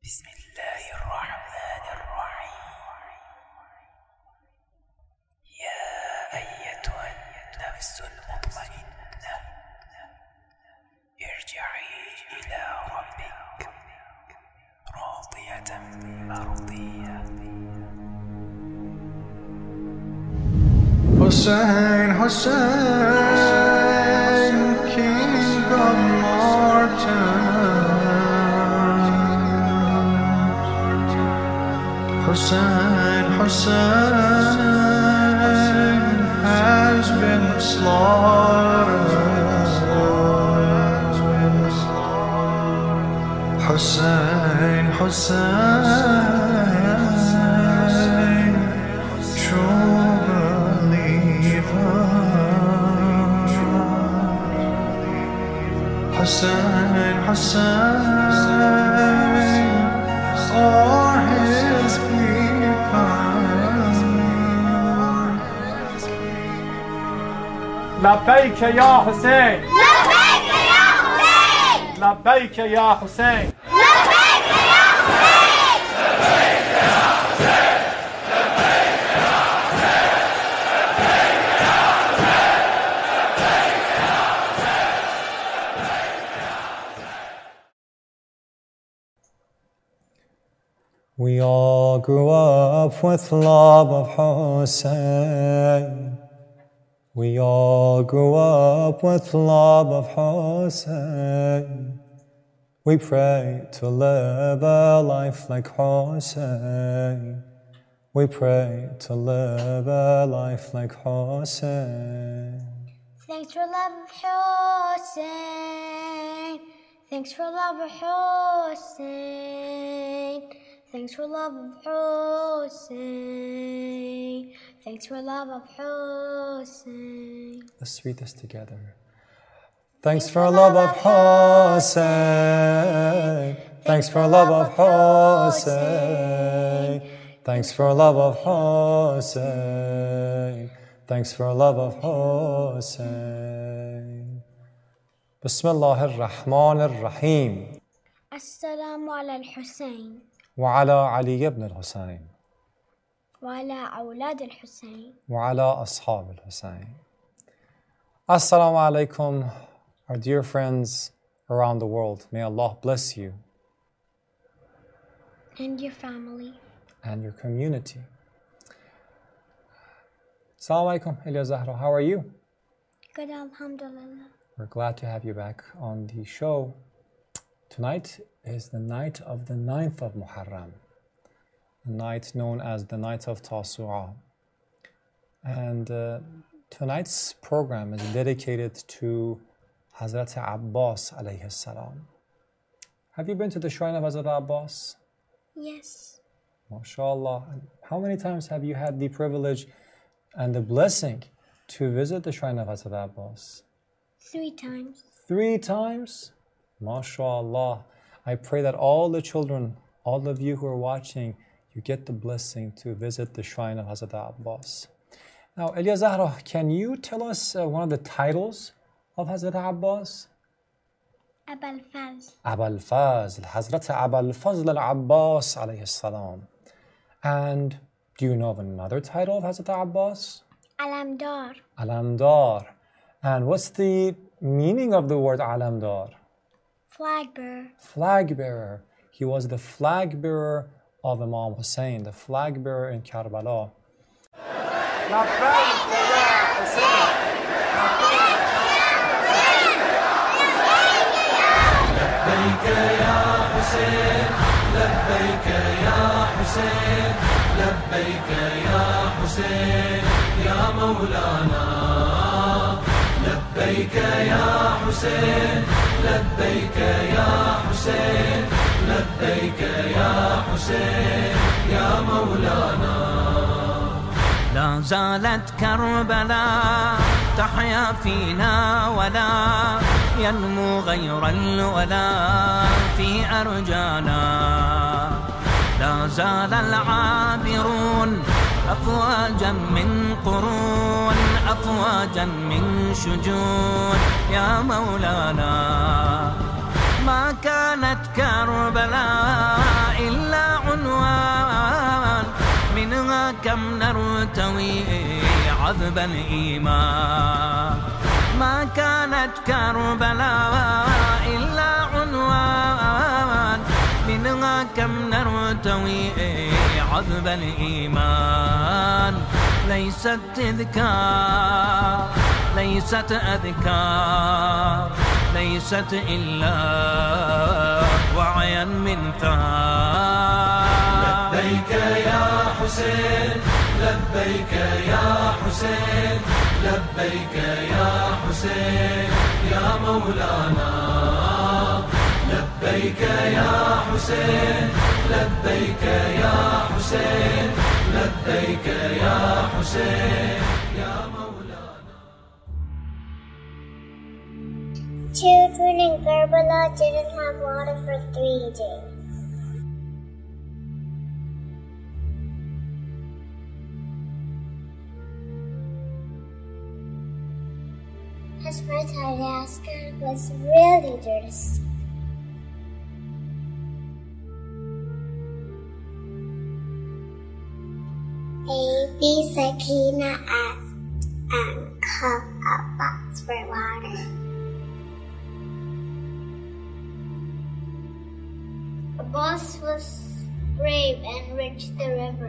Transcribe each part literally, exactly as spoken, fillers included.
بسم الله الرحمن الرحيم. يا أيتها النفس المطمئنة ارجعي إلى ربك راضية مرضية. Hussein, Hussein, King of martyrs. Hussein, Hussein has been slaughtered. Hussein, Hussein, true believer. Hussein, Hussein, or his people. لبيك يا حسين لبيك يا حسين لبيك يا حسين لبيك يا حسين We all grew up with love of Hussein. We all grew up with love of Hussein. We pray to live a life like Hussein. We pray to live a life like Hussein. Thanks for love of Hussein. Thanks for love of Hussein. Thanks for love of Hussein. Thanks for love of Hussein. Let's read this together. Thanks for love of Hussein. Thanks for love of Hussein. Thanks for love of Hussein. Thanks for love of Hussein. Bismillah ar-Rahman ar-Rahim. السلام على الحسين وعلى علي بن الحسين وعلى أولاد الحسين وعلى أصحاب الحسين. Assalamu alaikum, our dear friends around the world. May Allah bless you and your family. and your community. Assalamu alaikum, Ilya Zahra. How are you? Good, alhamdulillah. We're glad to have you back on the show. Tonight is the night of the ninth of Muharram, the night known as the night of Tasu'ah. And uh, tonight's program is dedicated to Hazrat Abbas alayhi salam. Have you been to the shrine of Hazrat Abbas? Yes, MashaAllah. How many times have you had the privilege and the blessing to visit the shrine of Hazrat Abbas? three times. Three times? MashaAllah. I pray that all the children, all of you who are watching, you get the blessing to visit the shrine of Hazrat Abbas. Now, Ilya Zahra, can you tell us uh, one of the titles of Hazrat Abbas? Abul Fazl. Abul Fazl, Hazrat Abul Fazl al-Abbas alayhi salam. And do you know of another title of Hazrat Abbas? Alamdar. Alamdar. And what's the meaning of the word Alamdar? Flag bearer. Flag bearer. He was the flag bearer of Imam Hussein, the flag bearer in Karbala. لبيك يا حسين لبيك يا حسين لبيك يا حسين لبيك يا حسين يا مولانا لبيك يا حسين لبيك يا حسين لبيك يا حسين يا مولانا. لا زالت كربلاء تحيا فينا ولا ينمو غير الولاء في أرجانا. لا زال العابرون أفواجا من قرون أفواجا من شجون يا مولانا. ما كانت كربلاء كم نرتوي عذب الإيمان ما كانت كربلاء إلا عنوان منها كم نرتوي عذب الإيمان ليست تذكار ليست أذكار ليست إلا وعيا من ثار لبيك يا حسين لبيك يا حسين لبيك يا حسين يا مولانا لبيك يا حسين لبيك يا حسين لبيك يا حسين يا مولانا. Children in Karbala didn't have water for three days. His friend Alaska was really thirsty. Baby Sakina asked Uncle Abbas for water. Abbas was brave and reached the river.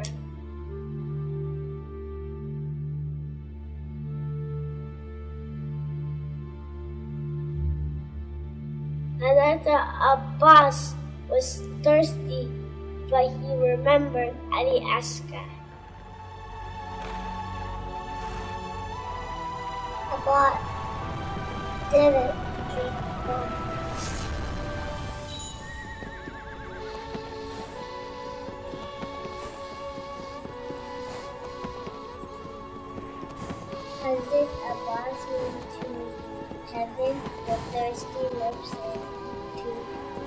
Another Abbas was thirsty, but he remembered Ali Askar. Abbas didn't drink water. Hazrat Abbas went to heaven with thirsty lips and two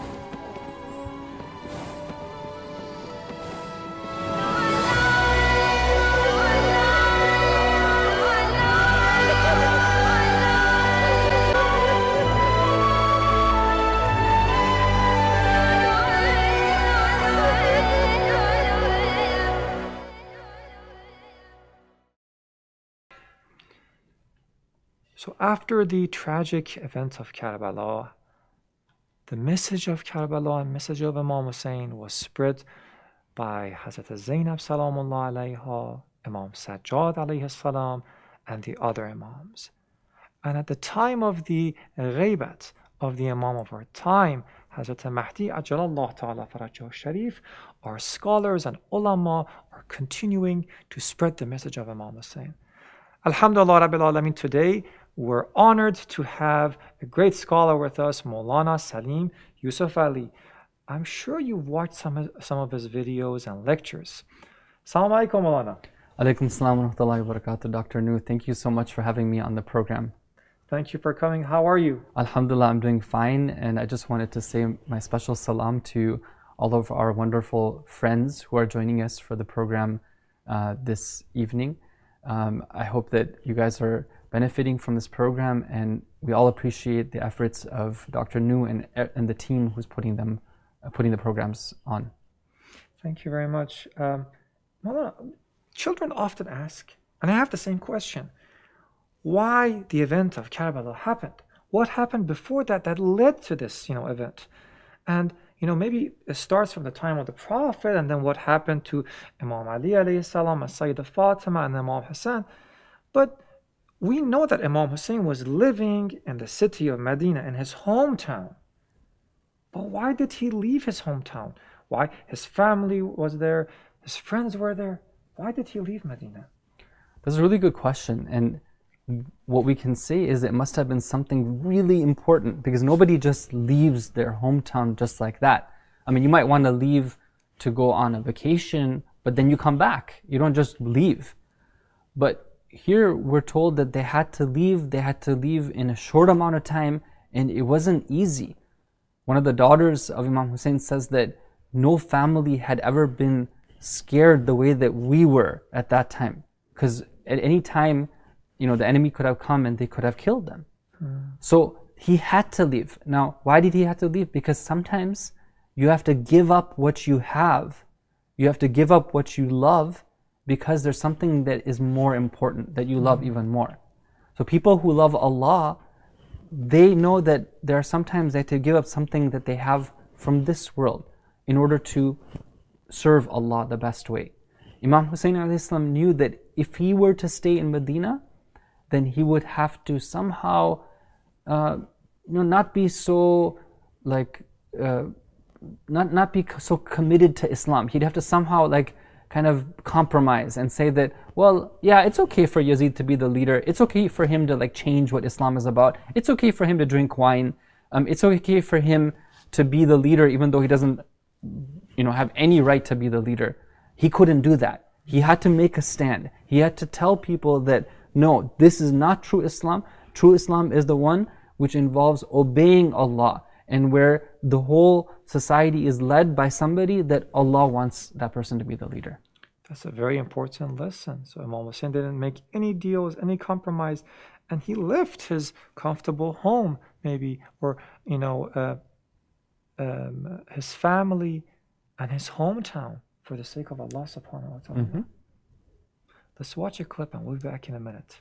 So after the tragic event of Karbala, the message of Karbala and message of Imam Hussein was spread by Hazrat Zainab Salamullah alayha, Imam Sajjad alayhi salam, and the other Imams. And at the time of the ghaybat of the Imam of our time, Hazrat Mahdi Ajalallah Ta'ala Farajahu Sharif, our scholars and ulama are continuing to spread the message of Imam Hussein. Alhamdulillah Rabbil Alameen, today we're honored to have a great scholar with us, Maulana Salim Yusuf Ali. I'm sure you've watched some of, some of his videos and lectures. Assalamu alaikum, Maulana. Alaikum salam wa rahmatullahi wa barakatuh. Doctor Noor, thank you so much for having me on the program. Thank you for coming. How are you? Alhamdulillah, I'm doing fine, and I just wanted to say my special salam to all of our wonderful friends who are joining us for the program uh, this evening. Um, I hope that you guys are benefiting from this program, and we all appreciate the efforts of Doctor Noor and, and the team who's putting them, uh, putting the programs on. Thank you very much. Um, Maulana, children often ask, and I have the same question, why the event of Karbala happened? What happened before that that led to this, you know, event? And you know, maybe it starts from the time of the Prophet, and then what happened to Imam Ali alayhi salam, and Sayyidah Fatima, and Imam Hassan. But we know that Imam Hussein was living in the city of Medina, in his hometown. But why did he leave his hometown? Why? His family was there, his friends were there. Why did he leave Medina? That's a really good question. And what we can say is it must have been something really important, because nobody just leaves their hometown just like that. I mean, you might want to leave to go on a vacation, but then you come back. You don't just leave. But here we're told that they had to leave, they had to leave in a short amount of time, and it wasn't easy. One of the daughters of Imam Hussein says that no family had ever been scared the way that we were at that time, because at any time, you know, the enemy could have come and they could have killed them. Mm. So he had to leave. Now, why did he have to leave? Because sometimes you have to give up what you have. You have to give up what you love because there's something that is more important, that you love even more. So people who love Allah, they know that there are sometimes they have to give up something that they have from this world in order to serve Allah the best way. Imam Hussein alayhi salam knew that if he were to stay in Medina, then he would have to somehow uh, you know, not be so like uh, not not be so committed to Islam. He'd have to somehow like kind of compromise and say that, well, yeah, it's okay for Yazid to be the leader. It's okay for him to like change what Islam is about. It's okay for him to drink wine. Um, it's okay for him to be the leader, even though he doesn't, you know, have any right to be the leader. He couldn't do that. He had to make a stand. He had to tell people that, no, this is not true Islam. True Islam is the one which involves obeying Allah, and where the whole society is led by somebody that Allah wants that person to be the leader. That's a very important lesson. So Imam Hussein didn't make any deals, any compromise, and he left his comfortable home, maybe, or you know, uh, um, his family and his hometown for the sake of Allah subhanahu wa ta'ala. Mm-hmm. Let's watch a clip and we'll be back in a minute.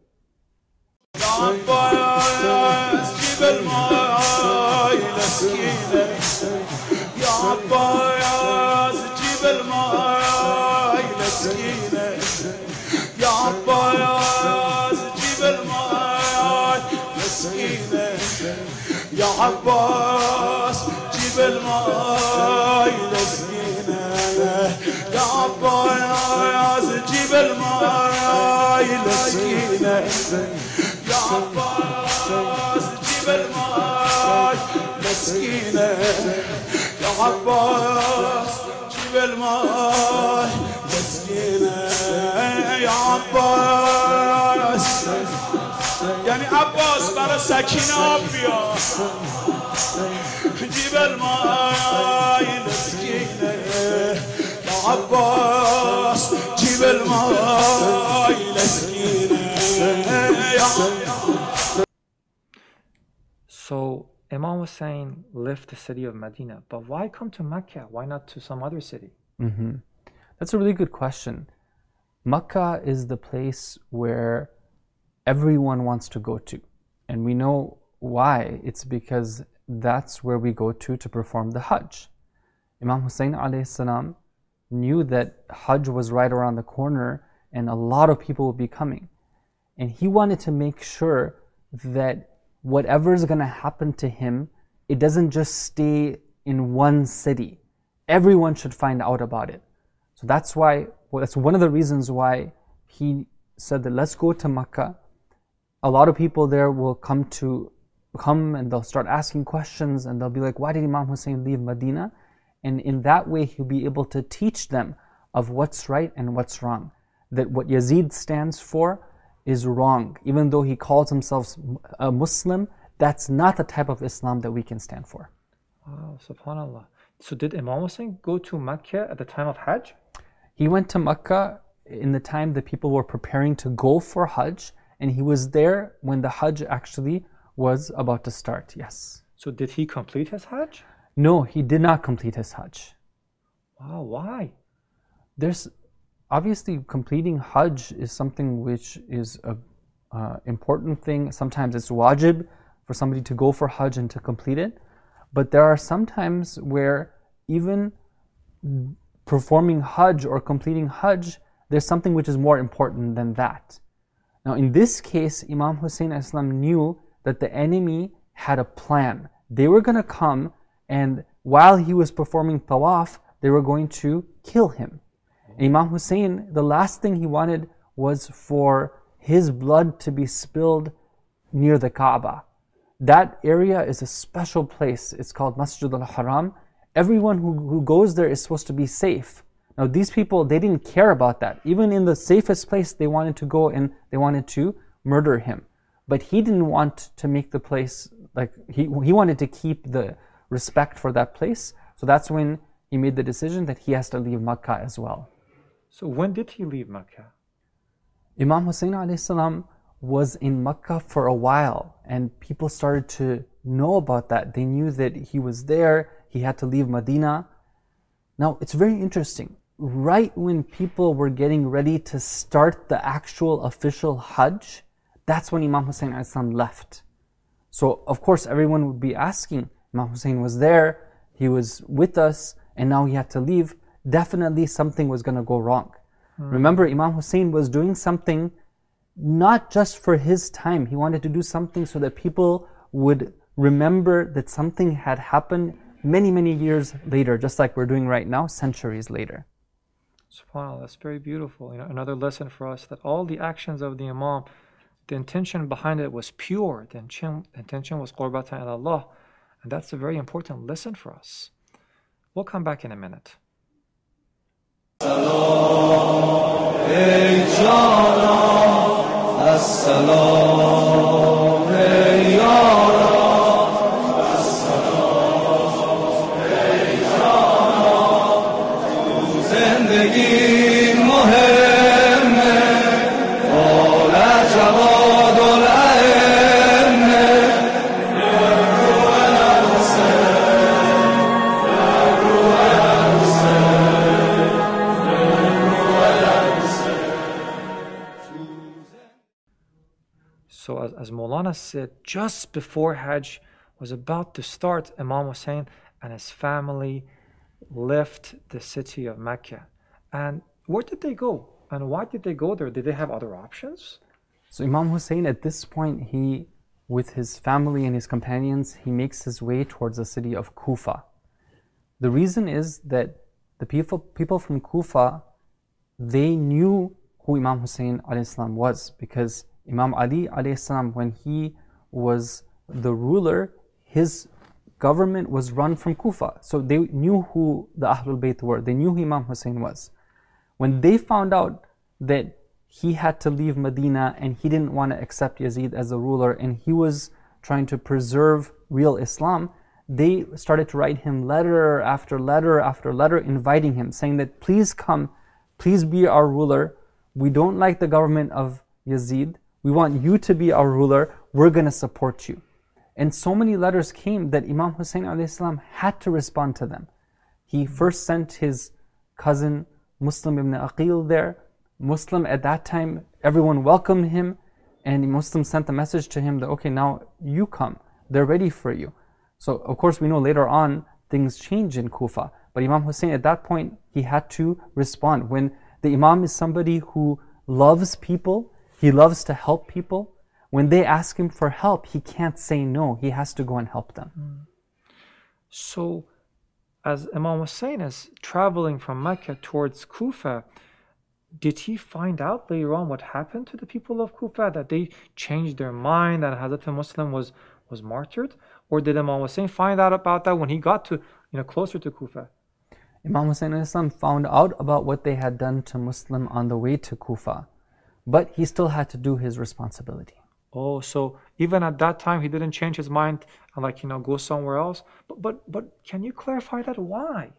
يا عباس جيب الماي لسقينا يا عباس جيب الماي لسقينا يا عباس جيب الماي لسقينا يا عباس جيب الماي لسقينا يا عباس يعني عباس برا سكينة أبيا جيب الماي لسكينة يا عباس جيب الماي لسكينة يا So Imam Hussein left the city of Medina, but why come to Mecca? Why not to some other city? Mm-hmm. That's a really good question. Makkah is the place where everyone wants to go to. And we know why. It's because that's where we go to to perform the Hajj. Imam Hussein alayhi salam knew that Hajj was right around the corner and a lot of people would be coming. And he wanted to make sure that whatever is going to happen to him, it doesn't just stay in one city. Everyone should find out about it. So that's why, well, that's one of the reasons why he said that let's go to Makkah. A lot of people there will come to come and they'll start asking questions and they'll be like, why did Imam Hussein leave Medina? And in that way he'll be able to teach them of what's right and what's wrong. That what Yazid stands for is wrong. Even though he calls himself a Muslim, that's not the type of Islam that we can stand for. Wow, subhanAllah. So did Imam Hussein go to Mecca at the time of Hajj? He went to Mecca in the time that people were preparing to go for Hajj, and he was there when the Hajj actually was about to start, yes. So did he complete his Hajj? No, he did not complete his Hajj. Wow, why? There's obviously completing Hajj is something which is a uh, important thing. Sometimes it's wajib for somebody to go for Hajj and to complete it. But there are some times where even performing Hajj or completing Hajj, there's something which is more important than that. Now in this case, Imam Hussein Islam knew that the enemy had a plan. They were going to come, and while he was performing tawaf, they were going to kill him. And Imam Hussein, the last thing he wanted was for his blood to be spilled near the Kaaba. That area is a special place. It's called Masjid al-Haram. Everyone who, who goes there is supposed to be safe. Now these people, they didn't care about that. Even in the safest place, they wanted to go and they wanted to murder him. But he didn't want to make the place, like he, he wanted to keep the respect for that place. So that's when he made the decision that he has to leave Makkah as well. So when did he leave Mecca? Imam Hussein alayhi salam was in Makkah for a while, and people started to know about that. They knew that he was there, he had to leave Medina. Now it's very interesting. right when people were getting ready to start the actual official Hajj, that's when Imam Hussein alayhi salam left. So of course everyone would be asking, Imam Hussein was there, he was with us, and now he had to leave. Definitely something was going to go wrong. Mm. Remember, Imam Hussein was doing something not just for his time. He wanted to do something so that people would remember that something had happened many, many years later, just like we're doing right now, centuries later. SubhanAllah, that's very beautiful. You know, another lesson for us that all the actions of the Imam, the intention behind it was pure. The intention, the intention was qurbatan ila Allah. And that's a very important lesson for us. We'll come back in a minute. So as, as Maulana said, just before Hajj was about to start, Imam Hussein and his family left the city of Mecca. And where did they go? And why did they go there? Did they have other options? So Imam Hussein, at this point, he, with his family and his companions, he makes his way towards the city of Kufa. The reason is that the people, people from Kufa, they knew who Imam Hussein alayhi salam was, because Imam Ali alayhi salam, when he was the ruler, his government was run from Kufa. So they knew who the Ahlul Bayt were. They knew who Imam Hussein was. When they found out that he had to leave Medina and he didn't want to accept Yazid as a ruler and he was trying to preserve real Islam, they started to write him letter after letter after letter inviting him, saying that please come, please be our ruler. We don't like the government of Yazid. We want you to be our ruler. We're going to support you. And so many letters came that Imam Hussein alayhi salam had to respond to them. He first sent his cousin Muslim ibn Aqil there. Muslim at that time, everyone welcomed him, and Muslim sent a message to him that, okay, now you come. They're ready for you. So of course we know later on things change in Kufa. But Imam Hussein at that point, he had to respond. When the Imam is somebody who loves people, he loves to help people. When they ask him for help, he can't say no. He has to go and help them. Mm. So, as Imam Hussein is traveling from Mecca towards Kufa, did he find out later on what happened to the people of Kufa? That they changed their mind, that Hazrat Muslim was, was martyred? Or did Imam Hussein find out about that when he got to, you know, closer to Kufa? Imam Hussein found out about what they had done to Muslim on the way to Kufa. But he still had to do his responsibility. Oh, so even at that time, he didn't change his mind and, like, you know, go somewhere else. But but but can you clarify that? Why?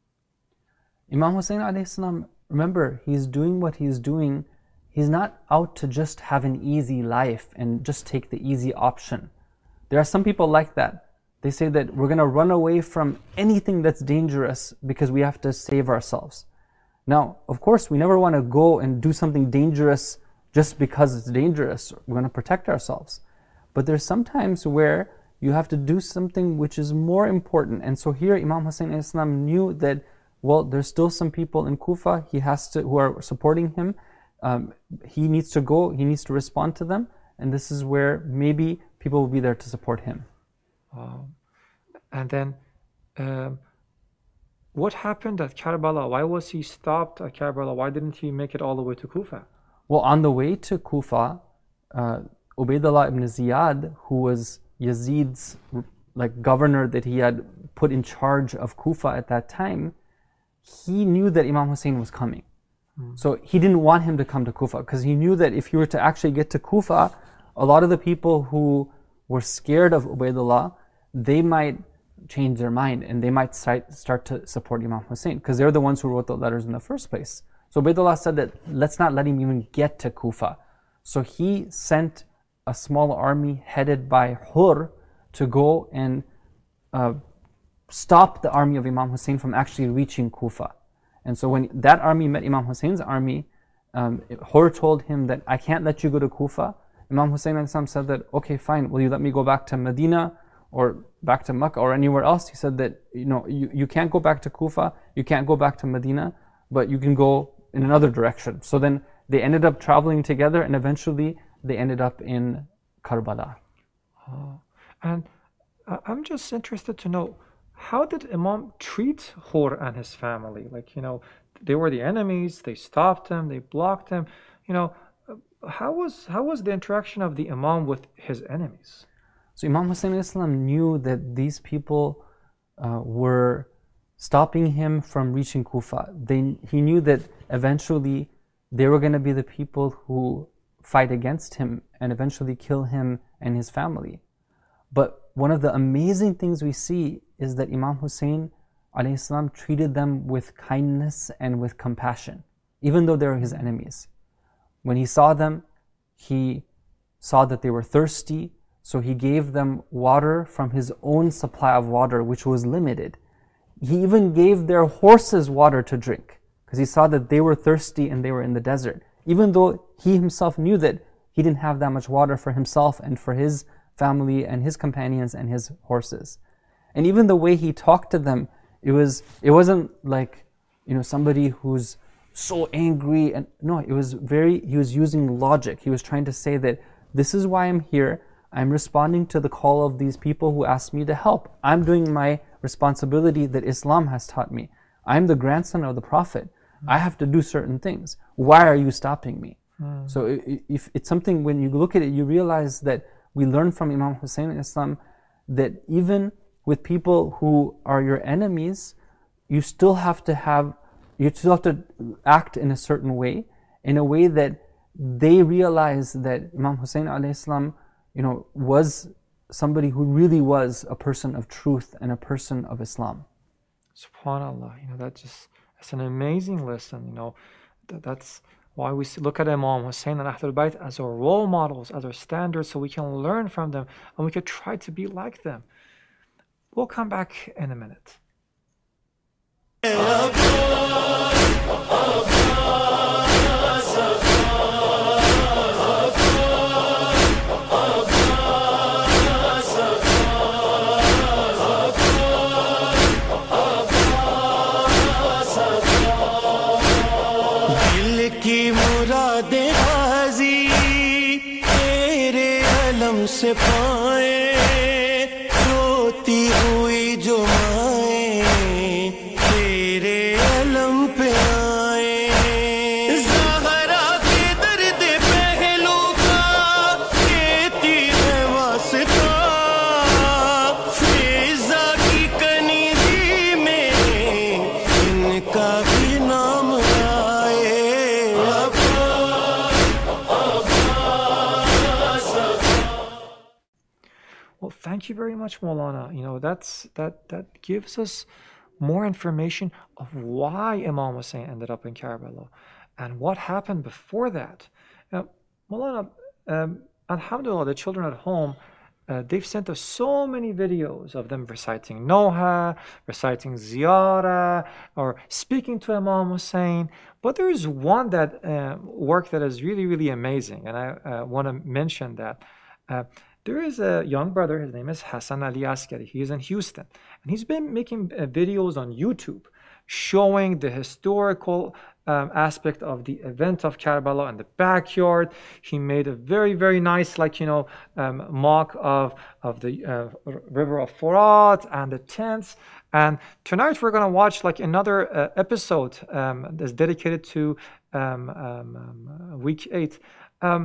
Imam Hussein alayhi salam, remember, he's doing what he's doing. He's not out to just have an easy life and just take the easy option. There are some people like that. They say that we're going to run away from anything that's dangerous because we have to save ourselves. Now, of course, we never want to go and do something dangerous just because it's dangerous. We're going to protect ourselves. But there's sometimes where you have to do something which is more important. And so here Imam Hussein Islam knew that, well, there's still some people in Kufa he has to, who are supporting him. Um, he needs to go, he needs to respond to them. And this is where maybe people will be there to support him. Um, and then, um, what happened at Karbala? Why was he stopped at Karbala? Why didn't he make it all the way to Kufa? Well, on the way to Kufa, uh, Ubaydullah ibn Ziyad, who was Yazid's like governor that he had put in charge of Kufa at that time, he knew that Imam Hussein was coming. Mm. So he didn't want him to come to Kufa because he knew that if he were to actually get to Kufa, a lot of the people who were scared of Ubaydullah, they might change their mind and they might start to support Imam Hussein because they're the ones who wrote the letters in the first place. So Ubaydullah said that let's not let him even get to Kufa. So he sent a small army headed by Hur to go and uh, stop the army of Imam Hussein from actually reaching Kufa. And so when that army met Imam Hussein's army, um, Hur told him that I can't let you go to Kufa. Imam Hussein ﷺ said that, okay, fine, will you let me go back to Medina or back to Makkah or anywhere else? He said that, you know, you, you can't go back to Kufa, you can't go back to Medina, but you can go in another direction. So then they ended up traveling together, and eventually they ended up in Karbala. Oh. And uh, I'm just interested to know, how did Imam treat Hur and his family? Like, you know, they were the enemies, they stopped him, they blocked him. You know, how was how was the interaction of the Imam with his enemies? So Imam Hussein Islam knew that these people uh, were stopping him from reaching Kufa. They, he knew that eventually they were going to be the people who fight against him and eventually kill him and his family. But one of the amazing things we see is that Imam Hussein alayhi salam treated them with kindness and with compassion, even though they were his enemies. When he saw them, he saw that they were thirsty, so he gave them water from his own supply of water, which was limited. He even gave their horses water to drink, because he saw that they were thirsty and they were in the desert, even though he himself knew that he didn't have that much water for himself and for his family and his companions and his horses. And even the way he talked to them, it was it wasn't like, you know, somebody who's so angry, and no, it was very, he was using logic. He was trying to say that this is why I'm here. I'm responding to the call of these people who asked me to help. I'm doing my responsibility that Islam has taught me. I'm the grandson of the Prophet. I have to do certain things. Why are you stopping me? Mm. So if it's something, when you look at it, you realize that we learn from Imam Hussein Islam that even with people who are your enemies, you still have to have, you still have to act in a certain way, in a way that they realize that Imam Hussein alayhi salam, you know, was somebody who really was a person of truth and a person of Islam. SubhanAllah, you know, that just, that's an amazing lesson, you know. That, that's why we look at Imam Hussein and Ahlul Bayt as our role models, as our standards, so we can learn from them and we could try to be like them. We'll come back in a minute. से पाए रोती हुई जो माएं तेरे अलम पे आए ज़हरा के दर्द पहलू का कहती है वास्ता फिज़ा की कनीज़ी में इनका भी नाम आए Well, thank you very much, Maulana. You know, that's that that gives us more information of why Imam Hussein ended up in Karbala and what happened before that. Now, Maulana, um, alhamdulillah, the children at home, uh, they've sent us so many videos of them reciting Noha, reciting Ziyara, or speaking to Imam Hussein. But there's one that uh, work that is really, really amazing, and I uh, want to mention that. Uh, There is a young brother, his name is Hassan Ali Askari. He is in Houston. And he's been making uh, videos on YouTube showing the historical um, aspect of the event of Karbala in the backyard. He made a very, very nice, like, you know, um, mock of, of the uh, river of Furat and the tents. And tonight we're going to watch like another uh, episode um, that's dedicated to um, um, um, week eight. Um,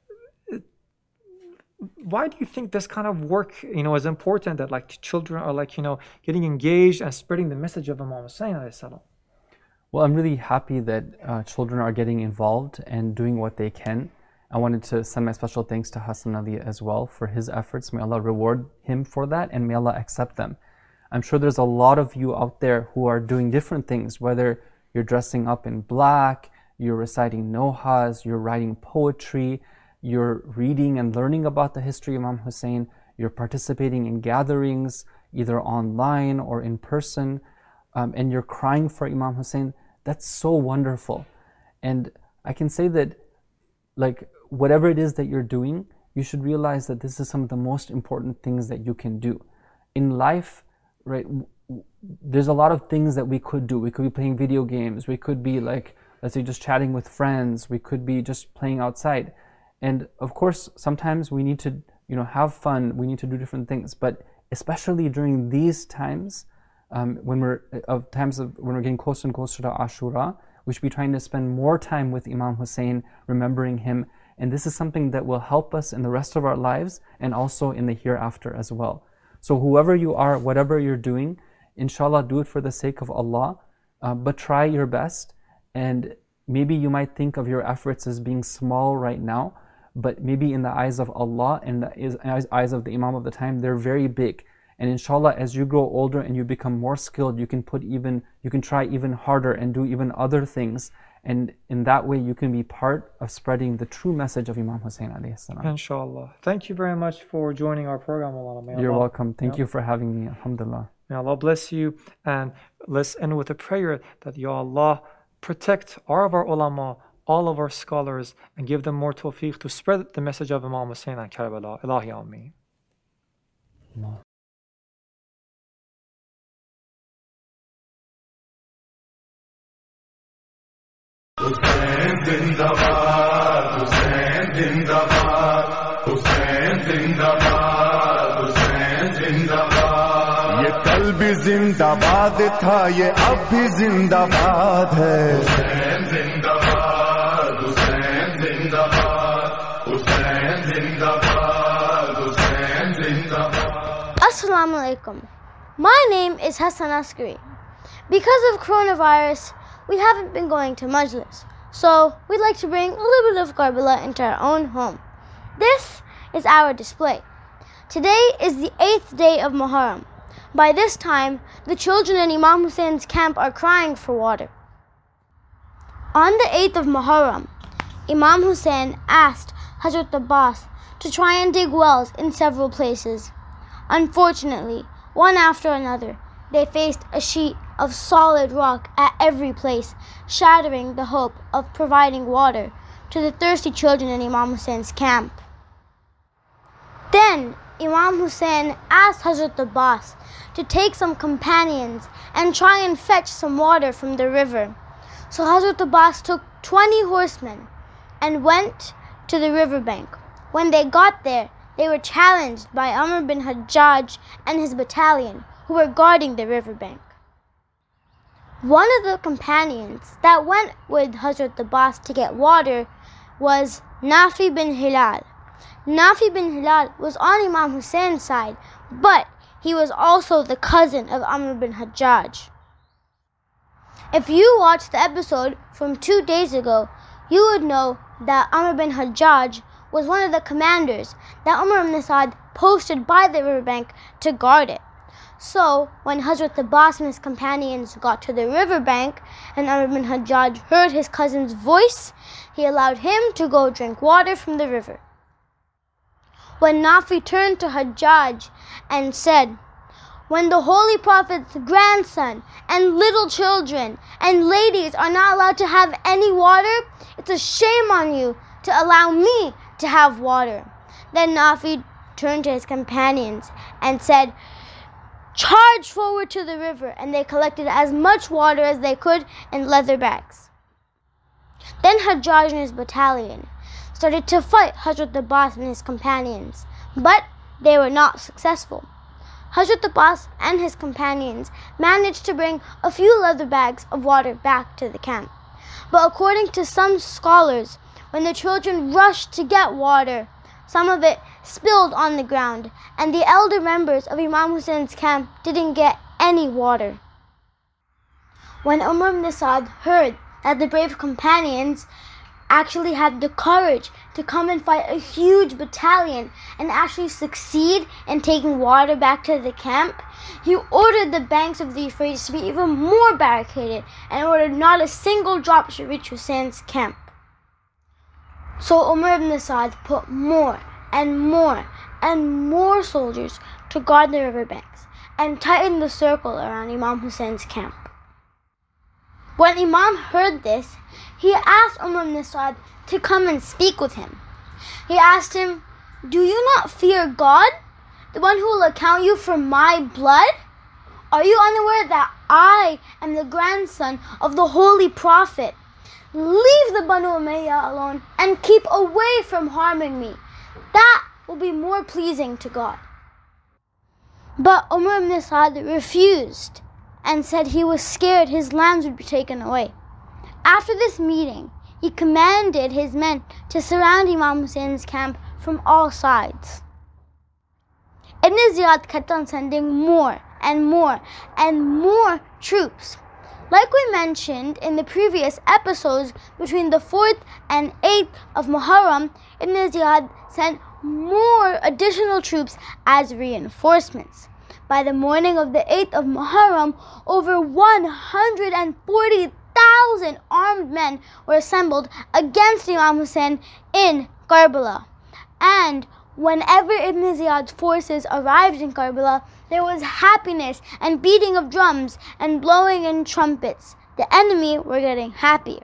Why do you think this kind of work, you know, is important, that like children are like, you know, getting engaged and spreading the message of Imam Hussein alayhi salam? Well, I'm really happy that uh, children are getting involved and doing what they can. I wanted to send my special thanks to Hassan Ali as well for his efforts. May Allah reward him for that, and may Allah accept them. I'm sure there's a lot of you out there who are doing different things, whether you're dressing up in black, you're reciting Nohas, you're writing poetry, you're reading and learning about the history of Imam Hussein, you're participating in gatherings, either online or in person, um, and you're crying for Imam Hussein. that's so wonderful. And I can say that, like, whatever it is that you're doing, you should realize that this is some of the most important things that you can do. In life, right, there's a lot of things that we could do. We could be playing video games. We could be, like, let's say, just chatting with friends. We could be just playing outside. And of course, sometimes we need to, you know, have fun. We need to do different things. But especially during these times, um, when we're of times of when we're getting closer and closer to Ashura, we should be trying to spend more time with Imam Hussein, remembering him. And this is something that will help us in the rest of our lives and also in the hereafter as well. So whoever you are, whatever you're doing, inshallah, do it for the sake of Allah, uh, but try your best. And maybe you might think of your efforts as being small right now, but maybe in the eyes of Allah and the eyes of the Imam of the time, they're very big. And inshallah, as you grow older and you become more skilled, you can put even, you can try even harder and do even other things. And in that way, you can be part of spreading the true message of Imam Hussein alayhi salam. Inshallah. Thank you very much for joining our program, Maulana. May You're Allah, welcome. Thank yeah. you for having me. Alhamdulillah. May Allah bless you. And let's end with a prayer that Ya Allah protect all of our ulama, all of our scholars, and give them more tawfiq to spread the message of Imam Hussein and Karbala. Ilahi Ameen. Allah. Hussein Zindabad, Hussein Zindabad, Hussein Zindabad, Hussein Zindabad. ये कल भी जिंदाबाद था, ये अब भी जिंदाबाद है. Hussein Zindabad, Hussein Zindabad, Hussein Zindabad, Hussein Zindabad. Assalamu alaikum. My name is Hassan Askari. Because of coronavirus, we haven't been going to Majlis, so we'd like to bring a little bit of Karbala into our own home. This is our display. Today is the eighth day of Muharram. By this time, the children in Imam Hussein's camp are crying for water. On the eighth of Muharram, Imam Hussein asked Hazrat Abbas to try and dig wells in several places. Unfortunately, one after another, they faced a sheet of solid rock at every place, shattering the hope of providing water to the thirsty children in Imam Hussein's camp. Then Imam Hussein asked Hazrat Abbas to take some companions and try and fetch some water from the river. So Hazrat Abbas took twenty horsemen and went to the riverbank. When they got there, they were challenged by Amr bin Hajjaj and his battalion, who were guarding the riverbank. One of the companions that went with Hazrat Abbas to get water was Nafi bin Hilal. Nafi bin Hilal was on Imam Hussein's side, but he was also the cousin of Amr bin Hajjaj. If you watched the episode from two days ago, you would know that Amr bin Hajjaj was one of the commanders that Umar ibn Asad posted by the riverbank to guard it. So, when Hazrat Abbas and his companions got to the riverbank and Amr bin Hajjaj heard his cousin's voice, he allowed him to go drink water from the river. When Nafi turned to Hajjaj and said, "When the Holy Prophet's grandson and little children and ladies are not allowed to have any water, it's a shame on you to allow me to have water." Then Nafi turned to his companions and said, "Charge forward to the river," and they collected as much water as they could in leather bags. Then Hajjaj and his battalion started to fight Hazrat Abbas and his companions, but they were not successful. Hazrat Abbas and his companions managed to bring a few leather bags of water back to the camp. But according to some scholars, when the children rushed to get water, some of it spilled on the ground, and the elder members of Imam Hussein's camp didn't get any water. When Umar ibn Asad heard that the brave companions actually had the courage to come and fight a huge battalion and actually succeed in taking water back to the camp, he ordered the banks of the Euphrates to be even more barricaded and ordered not a single drop should reach Hussein's camp. So Umar ibn Asad put more and more and more soldiers to guard the riverbanks and tightened the circle around Imam Hussein's camp. When Imam heard this, he asked Umar ibn Saad to come and speak with him. He asked him, "Do you not fear God, the one who will account you for my blood? Are you unaware that I am the grandson of the Holy Prophet? Leave the Banu Umayyah alone and keep away from harming me. That will be more pleasing to God." But Umar ibn Saad refused and said he was scared his lands would be taken away. After this meeting, he commanded his men to surround Imam Hussein's camp from all sides. Ibn Ziyad kept on sending more and more and more troops. Like we mentioned in the previous episodes, between the fourth and eighth of Muharram, Ibn Ziyad sent more additional troops as reinforcements. By the morning of the eighth of Muharram, over one hundred forty thousand armed men were assembled against Imam Hussein in Karbala. And whenever Ibn Ziyad's forces arrived in Karbala, there was happiness and beating of drums and blowing in trumpets. The enemy were getting happier.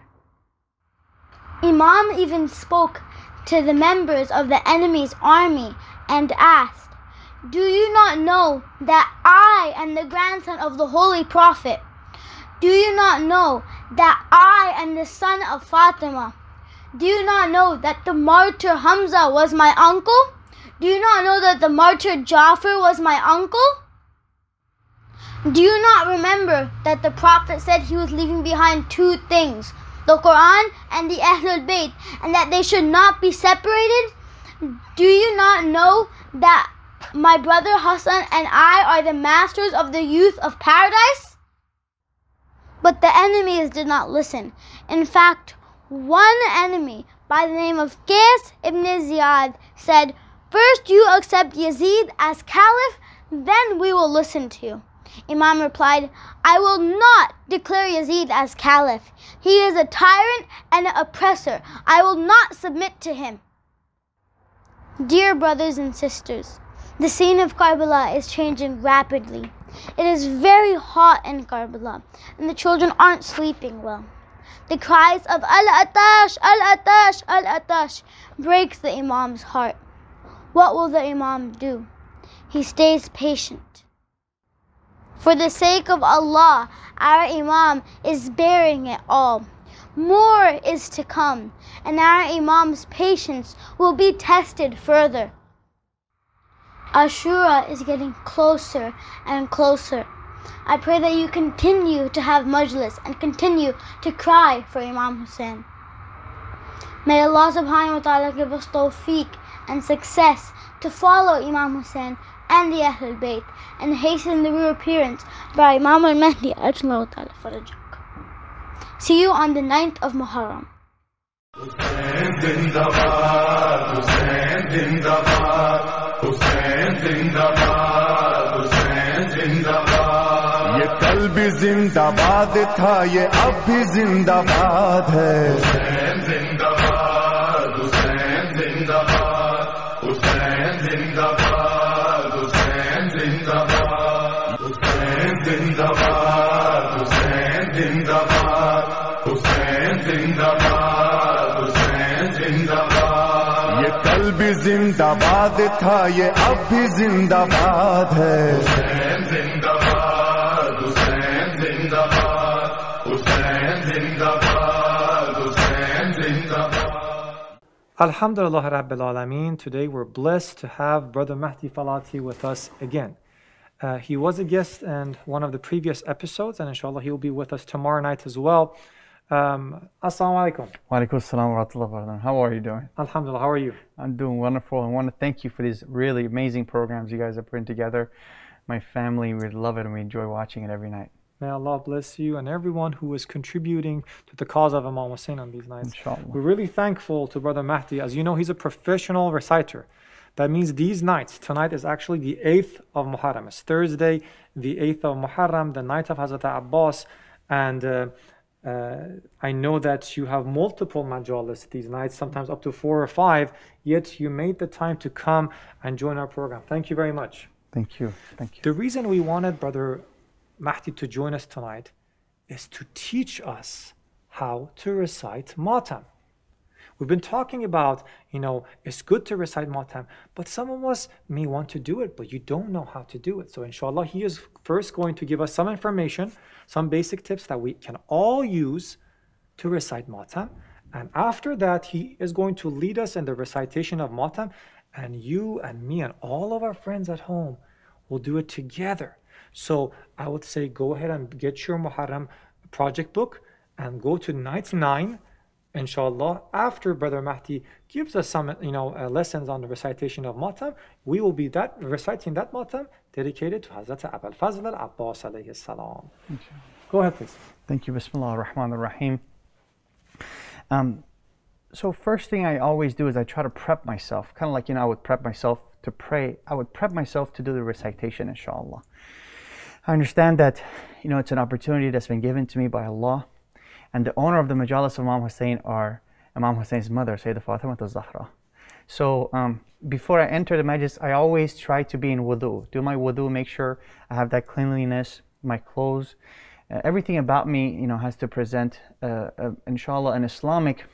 Imam even spoke to the members of the enemy's army and asked, "Do you not know that I am the grandson of the Holy Prophet? Do you not know that I am the son of Fatima? Do you not know that the martyr Hamza was my uncle? Do you not know that the martyr Jafar was my uncle? Do you not remember that the Prophet said he was leaving behind two things, the Quran and the Ahlul Bayt, and that they should not be separated? Do you not know that my brother Hassan and I are the masters of the youth of paradise?" But the enemies did not listen. In fact, one enemy by the name of Qais ibn Ziyad said, "First you accept Yazid as caliph, then we will listen to you." Imam replied, "I will not declare Yazid as caliph. He is a tyrant and an oppressor. I will not submit to him." Dear brothers and sisters, the scene of Karbala is changing rapidly. It is very hot in Karbala, and the children aren't sleeping well. The cries of Al-Atash, Al-Atash, Al-Atash breaks the Imam's heart. What will the Imam do? He stays patient. For the sake of Allah, our Imam is bearing it all. More is to come, and our Imam's patience will be tested further. Ashura is getting closer and closer. I pray that you continue to have majlis and continue to cry for Imam Hussein. May Allah subhanahu wa ta'ala give us tawfiq and success to follow Imam Hussein and the Ahlul Bayt and hasten the reappearance by Imam al-Mahdi ajlahu ta'ala farajak. See you on the ninth of Muharram. Hussein Zindabad, Hussein Zindabad, Hussein Zindabad, Hussein Zindabad. ये कल भी जिंदाबाद था, ये अब भी जिंदाबाद है. Hussein Zindabad, Hussein Zindabad, Hussein Zindabad, Hussein Zindabad, Hussein Zindabad, Hussein Zindabad, Hussein Zindabad, Hussein Zindabad. ये कल भी जिंदाबाद था, ये अब भी जिंदाबाद है. Hussein Zindabad, Hussein Zindabad, Hussein Zindabad, Hussein Zindabad. Alhamdulillah Rabbil Alameen. Today we're blessed to have Brother Mahdi Falati with us again. Uh, he was a guest in one of the previous episodes, and inshallah he will be with us tomorrow night as well. Um, Assalamu alaikum. Wa alaikum assalam wa rahmatullahi wa barakatuh. How are you doing? Alhamdulillah, how are you? I'm doing wonderful. I want to thank you for these really amazing programs you guys are putting together. My family, we love it and we enjoy watching it every night. May Allah bless you and everyone who is contributing to the cause of Imam Hussein on these nights. Inshallah. We're really thankful to Brother Mahdi. As you know, he's a professional reciter. That means these nights, tonight is actually the eighth of Muharram. It's Thursday, the eighth of Muharram, the night of Hazrat Abbas. And uh, uh, I know that you have multiple majalis these nights, sometimes up to four or five, yet you made the time to come and join our program. Thank you very much. Thank you. Thank you. The reason we wanted Brother Mahdi to join us tonight is to teach us how to recite Matam. We've been talking about, you know, it's good to recite Matam, but some of us may want to do it, but you don't know how to do it. So inshallah, he is first going to give us some information, some basic tips that we can all use to recite Matam. And after that, he is going to lead us in the recitation of Matam, and you and me and all of our friends at home will do it together. So I would say go ahead and get your Muharram project book and go to night nine, inshallah. After Brother Mahdi gives us some, you know, uh, lessons on the recitation of Matam, we will be that reciting that Matam dedicated to Hazrat Abul Fazl al-Abbas alayhi salam. Go ahead, please. Thank you. Bismillah ar-Rahman ar-Rahim. Um, so first thing I always do is I try to prep myself, kind of like, you know, I would prep myself to pray. I would prep myself to do the recitation, inshallah. I understand that, you know, it's an opportunity that's been given to me by Allah. And the owner of the Majalis of Imam Hussein are Imam Hussein's mother, Sayyidah Fatima al-Zahra. So um, before I enter the Majlis, I always try to be in wudu. Do my wudu, make sure I have that cleanliness, my clothes. Uh, everything about me, you know, has to present, uh, uh, inshallah, an Islamic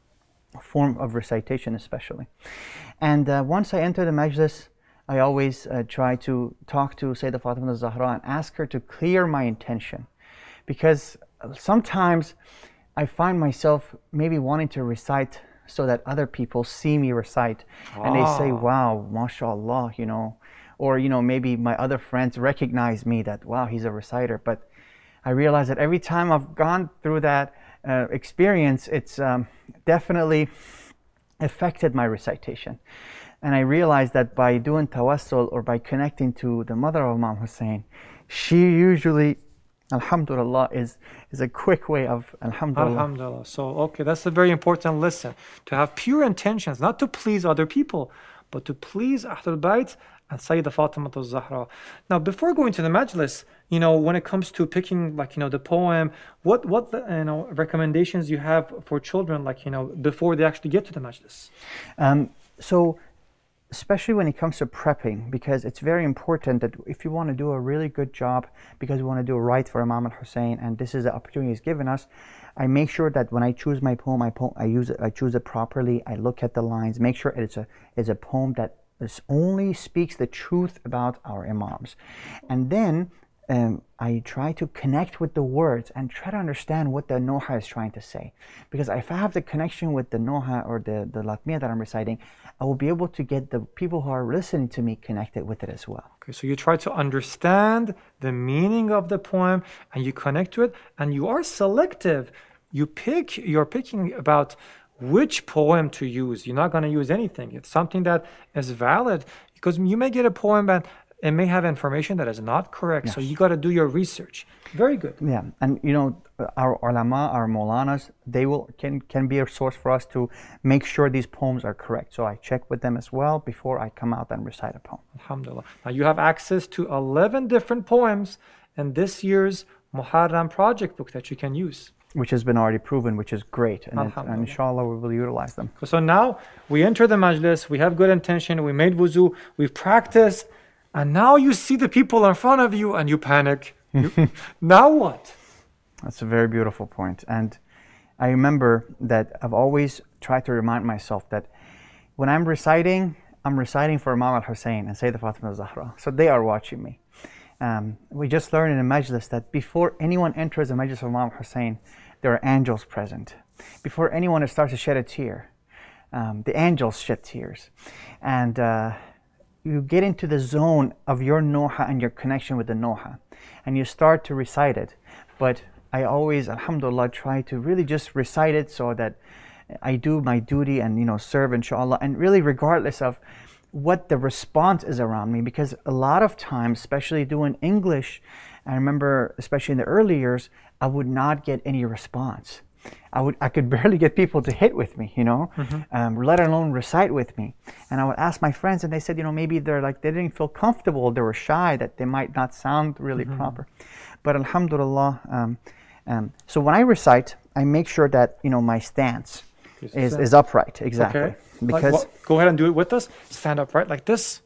form of recitation especially. And uh, once I enter the Majlis, I always uh, try to talk to Sayyidah Fatima al-Zahra and ask her to clear my intention. Because sometimes I find myself maybe wanting to recite so that other people see me recite. Ah. And they say, wow, mashallah, you know. Or, you know, maybe my other friends recognize me that, wow, he's a reciter. But I realize that every time I've gone through that uh, experience, it's um, definitely affected my recitation. And I realized that by doing tawassul or by connecting to the mother of Imam Hussein, she usually, alhamdulillah, is, is a quick way of alhamdulillah. Alhamdulillah. So, okay, that's a very important lesson. To have pure intentions, not to please other people, but to please Ahlul Bayt and Sayyidah Fatima al-Zahra. Now, before going to the Majlis, you know, when it comes to picking, like, you know, the poem, what, what the, you know, recommendations you have for children, like, you know, before they actually get to the Majlis? Um, so, especially when it comes to prepping, because it's very important that if you want to do a really good job, because we want to do it right for Imam al-Hussein, and this is the opportunity he's given us, I make sure that when I choose my poem, I, po I use it, I choose it properly. I look at the lines, make sure it's a it's a poem that is only speaks the truth about our Imams, and then um, I try to connect with the words and try to understand what the Noha is trying to say. Because if I have the connection with the Noha or the the Latmiyah that I'm reciting, I will be able to get the people who are listening to me connected with it as well. Okay, so you try to understand the meaning of the poem and you connect to it, and you are selective. You pick, you're picking about which poem to use. You're not going to use anything. It's something that is valid, because you may get a poem and it may have information that is not correct. Yes. So you got to do your research. Very good. Yeah, and you know, our ulama, our Maulanas, they will can can be a source for us to make sure these poems are correct. So I check with them as well before I come out and recite a poem. Alhamdulillah. Now you have access to eleven different poems in this year's Muharram project book that you can use, which has been already proven, which is great, and, it, and inshallah we will utilize them. So now we enter the Majlis, we have good intention, we made wuzu, we've practiced, and now you see the people in front of you and you panic. You, now what? That's a very beautiful point. And I remember that I've always tried to remind myself that when I'm reciting, I'm reciting for Imam al-Hussein and Sayyidah Fatima al-Zahra. So they are watching me. Um, we just learned in a Majlis that before anyone enters the Majlis of Imam al-Hussein, there are angels present. Before anyone starts to shed a tear, um, the angels shed tears. And uh, you get into the zone of your Noha and your connection with the Noha, and you start to recite it. But I always, alhamdulillah, try to really just recite it so that I do my duty and, you know, serve, inshallah, and really regardless of what the response is around me. Because a lot of times, especially doing English, I remember, especially in the early years, I would not get any response. I would, I could barely get people to hit with me, you know, mm-hmm. um, let alone recite with me. And I would ask my friends, and they said, you know, maybe they're like, they didn't feel comfortable, they were shy, that they might not sound really mm-hmm. proper. But alhamdulillah, um, um, so when I recite, I make sure that, you know, my stance is, is upright, exactly. Okay. Because like, well, go ahead and do it with us. Stand upright like this.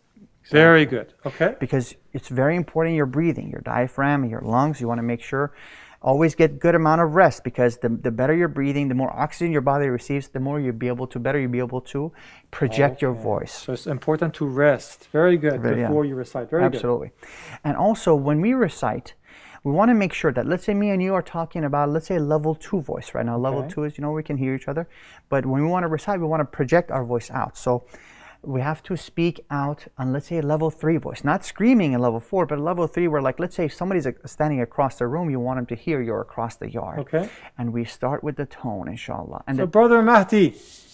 Very good. Okay. Because it's very important your breathing, your diaphragm, your lungs. You want to make sure always get good amount of rest, because the, the better you're breathing, the more oxygen your body receives, the more you'll be able to, better you'll be able to project okay. your voice. So it's important to rest. Very good. Very, before yeah. you recite. Very Absolutely. good. Absolutely. And also when we recite, we want to make sure that, let's say me and you are talking about, let's say level two voice right now. Level okay. two is, you know, we can hear each other. But when we want to recite, we want to project our voice out. So we have to speak out on, let's say, a level three voice. Not screaming in level four, but a level three where, like, let's say if somebody's standing across the room, you want them to hear you're across the yard. Okay. And we start with the tone, inshallah. And so Brother Mahdi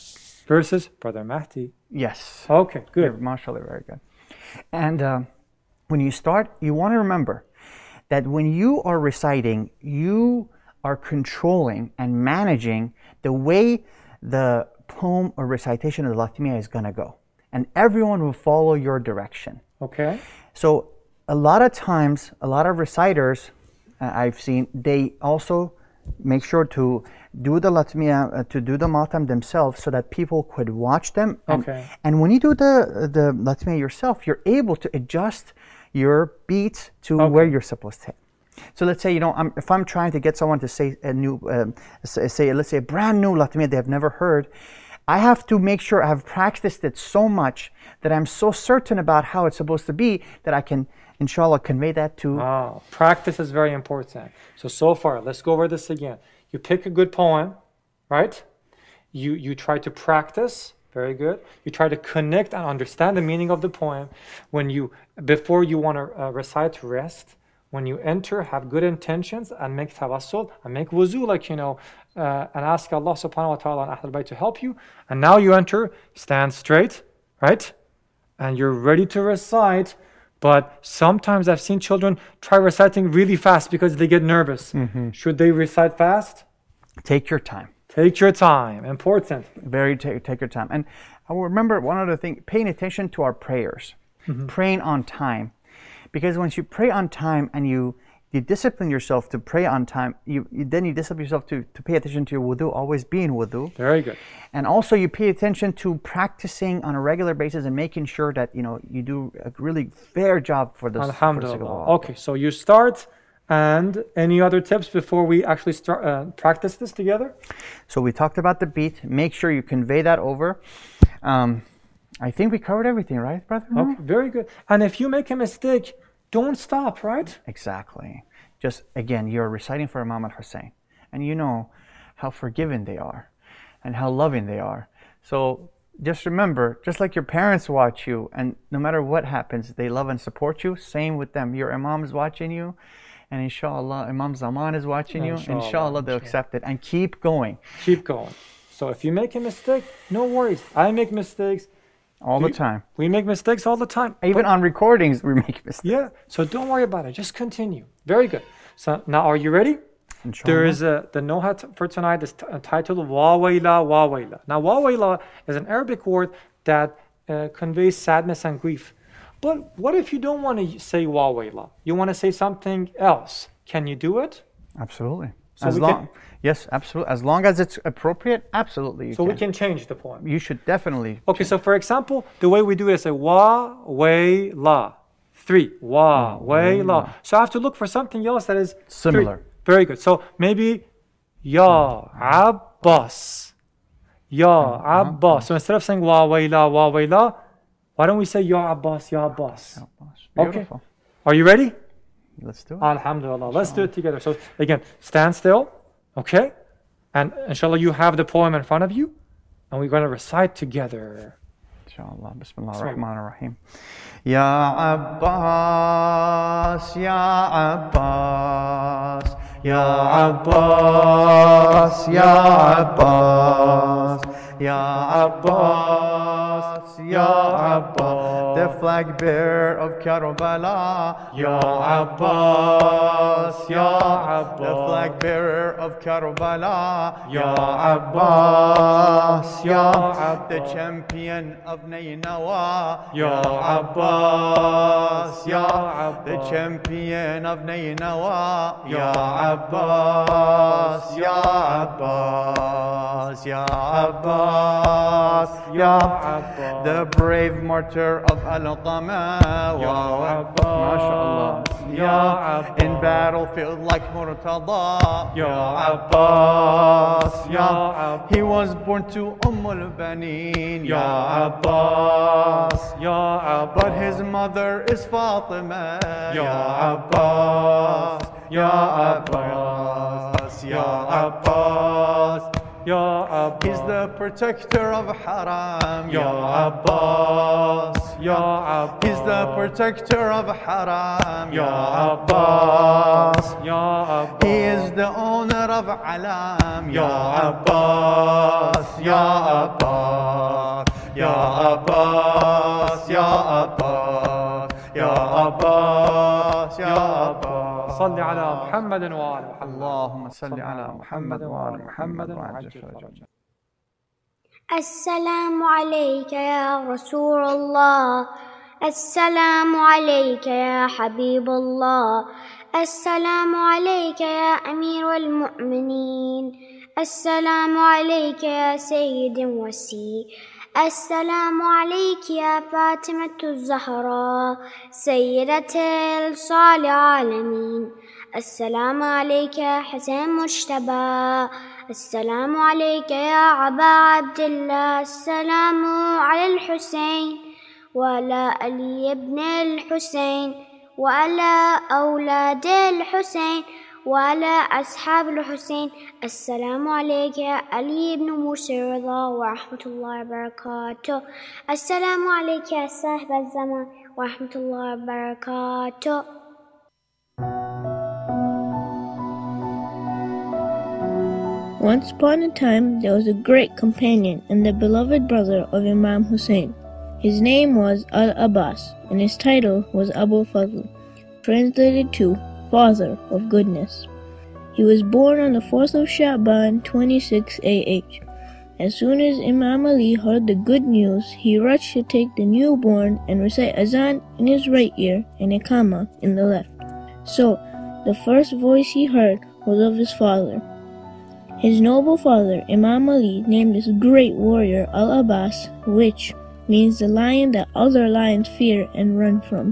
versus Brother Mahdi. Yes. Okay, good. Yeah, mashallah, very good. And uh, when you start, you want to remember that when you are reciting, you are controlling and managing the way the poem or recitation of the Latmiya is going to go. And everyone will follow your direction. Okay. So a lot of times, a lot of reciters uh, I've seen, they also make sure to do the Latmiya, uh, to do the Matam themselves so that people could watch them. And, okay. And when you do the, the Latmiya yourself, you're able to adjust your beats to okay. where you're supposed to hit. So let's say, you know, I'm, if I'm trying to get someone to say a new, um, say, say, let's say a brand new Latmiya they have never heard, I have to make sure I've practiced it so much that I'm so certain about how it's supposed to be that I can, inshallah, convey that to... Ah, practice is very important. So, so far, let's go over this again. You pick a good poem, right? You, you try to practice, very good. You try to connect and understand the meaning of the poem. When you, before you want to uh, recite, rest. When you enter, have good intentions and make tawassul and make wuzu, like, you know, uh, and ask Allah subhanahu wa ta'ala and Ahlul Bayt to help you. And now you enter, stand straight, right? And you're ready to recite. But sometimes I've seen children try reciting really fast because they get nervous. Mm-hmm. Should they recite fast? Take your time. Take your time. Important. Very take, take your time. And I will remember one other thing, paying attention to our prayers. Mm-hmm. Praying on time. Because once you pray on time and you, you discipline yourself to pray on time, you, you then you discipline yourself to, to pay attention to your wudu, always be in wudu. Very good. And also you pay attention to practicing on a regular basis and making sure that, you know, you do a really fair job for this. Alhamdulillah. For okay, so you start, and any other tips before we actually start uh, practice this together? So we talked about the beat. Make sure you convey that over. Um, I think we covered everything, right, brother? Okay, very good. And if you make a mistake, don't stop, right? Exactly. Just, again, you're reciting for Imam al-Hussein, and you know how forgiving they are and how loving they are. So just remember, just like your parents watch you, and no matter what happens, they love and support you, same with them. Your Imam is watching you, and inshallah, Imam Zaman is watching you. Inshallah, inshallah they'll accept it. And keep going. Keep going. So if you make a mistake, no worries. I make mistakes. All we, the time. We make mistakes all the time. Even on recordings, we make mistakes. Yeah, so don't worry about it. Just continue. Very good. So now, are you ready? Inshallah. There is a, the nohat for tonight is t- titled Wa Wayla, Wa Wayla. Now, Wa Wayla is an Arabic word that uh, conveys sadness and grief. But what if you don't want to say Wa Wayla? You want to say something else. Can you do it? Absolutely. So as long, can, yes, absolutely. As long as it's appropriate, absolutely. You so can. we can change the poem. You should definitely. Okay, change. So for example, the way we do it is say Wa, Way, La. Three. Wa, Way, La. So I have to look for something else that is similar. Three. Very good. So maybe Ya Abbas. Ya Abbas. So instead of saying Wa, Way, La, Wa, Way, La, why don't we say Ya Abbas, Ya Abbas? Okay. Are you ready? Let's do it. Alhamdulillah. Let's do it together. So again, stand still. Okay? And inshallah, you have the poem in front of you. And we're going to recite together. Inshallah. Bismillah ar-Rahman ar-Rahim. Ya Abbas, Ya Abbas, Ya Abbas, Ya Abbas, Ya Abbas, Ya Abbas. The flag bearer of Karbala, Ya Abbas, Ya Abbas. The flag bearer of Karbala, Ya Abbas, Ya Abbas. The champion of Nainawa, Ya Abbas, Ya Abbas. The champion of Nainawa, Ya Abbas, Ya Abbas, Ya Abbas, Ya Abbas. The brave martyr of Alqama. Ya Abbas, Ya Abbas. In battlefield like Murtada. Ya Abbas, Ya Abbas. He was born to Ummul Baneen. Ya Abbas, Ya Abbas. But his mother is Fatima. Ya Abbas, Ya Abbas, Ya Abbas, Ya Abbas. He's the protector of Haram. Ya Abbas, Ya Abbas. He's the protector of Haram. Ya Abbas, Ya Abbas. He is the owner of Alam. Ya Abbas, Ya Abbas, Ya Abbas, Ya Abbas, Ya Abbas, Ya Abbas. صل على محمد وآل محمد. اللهم صل على محمد وآل محمد وعجل فرجه. السلام عليك يا رسول الله. السلام عليك يا حبيب الله. السلام عليك يا أمير المؤمنين. السلام عليك يا سيد وسي. السلام عليك يا فاطمة الزهراء سيدة الصالح العالمين. السلام عليك يا حسين مجتبى. السلام عليك يا أبا عبد الله. السلام على الحسين وعلى علي بن الحسين وعلى أولاد الحسين وعلى أصحاب الحسين. السلام عليك يا علي بن موسى رضا ورحمة الله وبركاته. السلام عليك يا صاحب الزمان ورحمة الله وبركاته. Once upon a time, there was a great companion and the beloved brother of Imam Hussein. His name was Al-Abbas, and his title was Abu Fadl, translated to Father of Goodness. He was born on the fourth of Sha'ban, twenty-six A H. As soon as Imam Ali heard the good news, he rushed to take the newborn and recite Azan in his right ear and Iqama in the left. So, the first voice he heard was of his father. His noble father, Imam Ali, named this great warrior Al-Abbas, which means the lion that other lions fear and run from.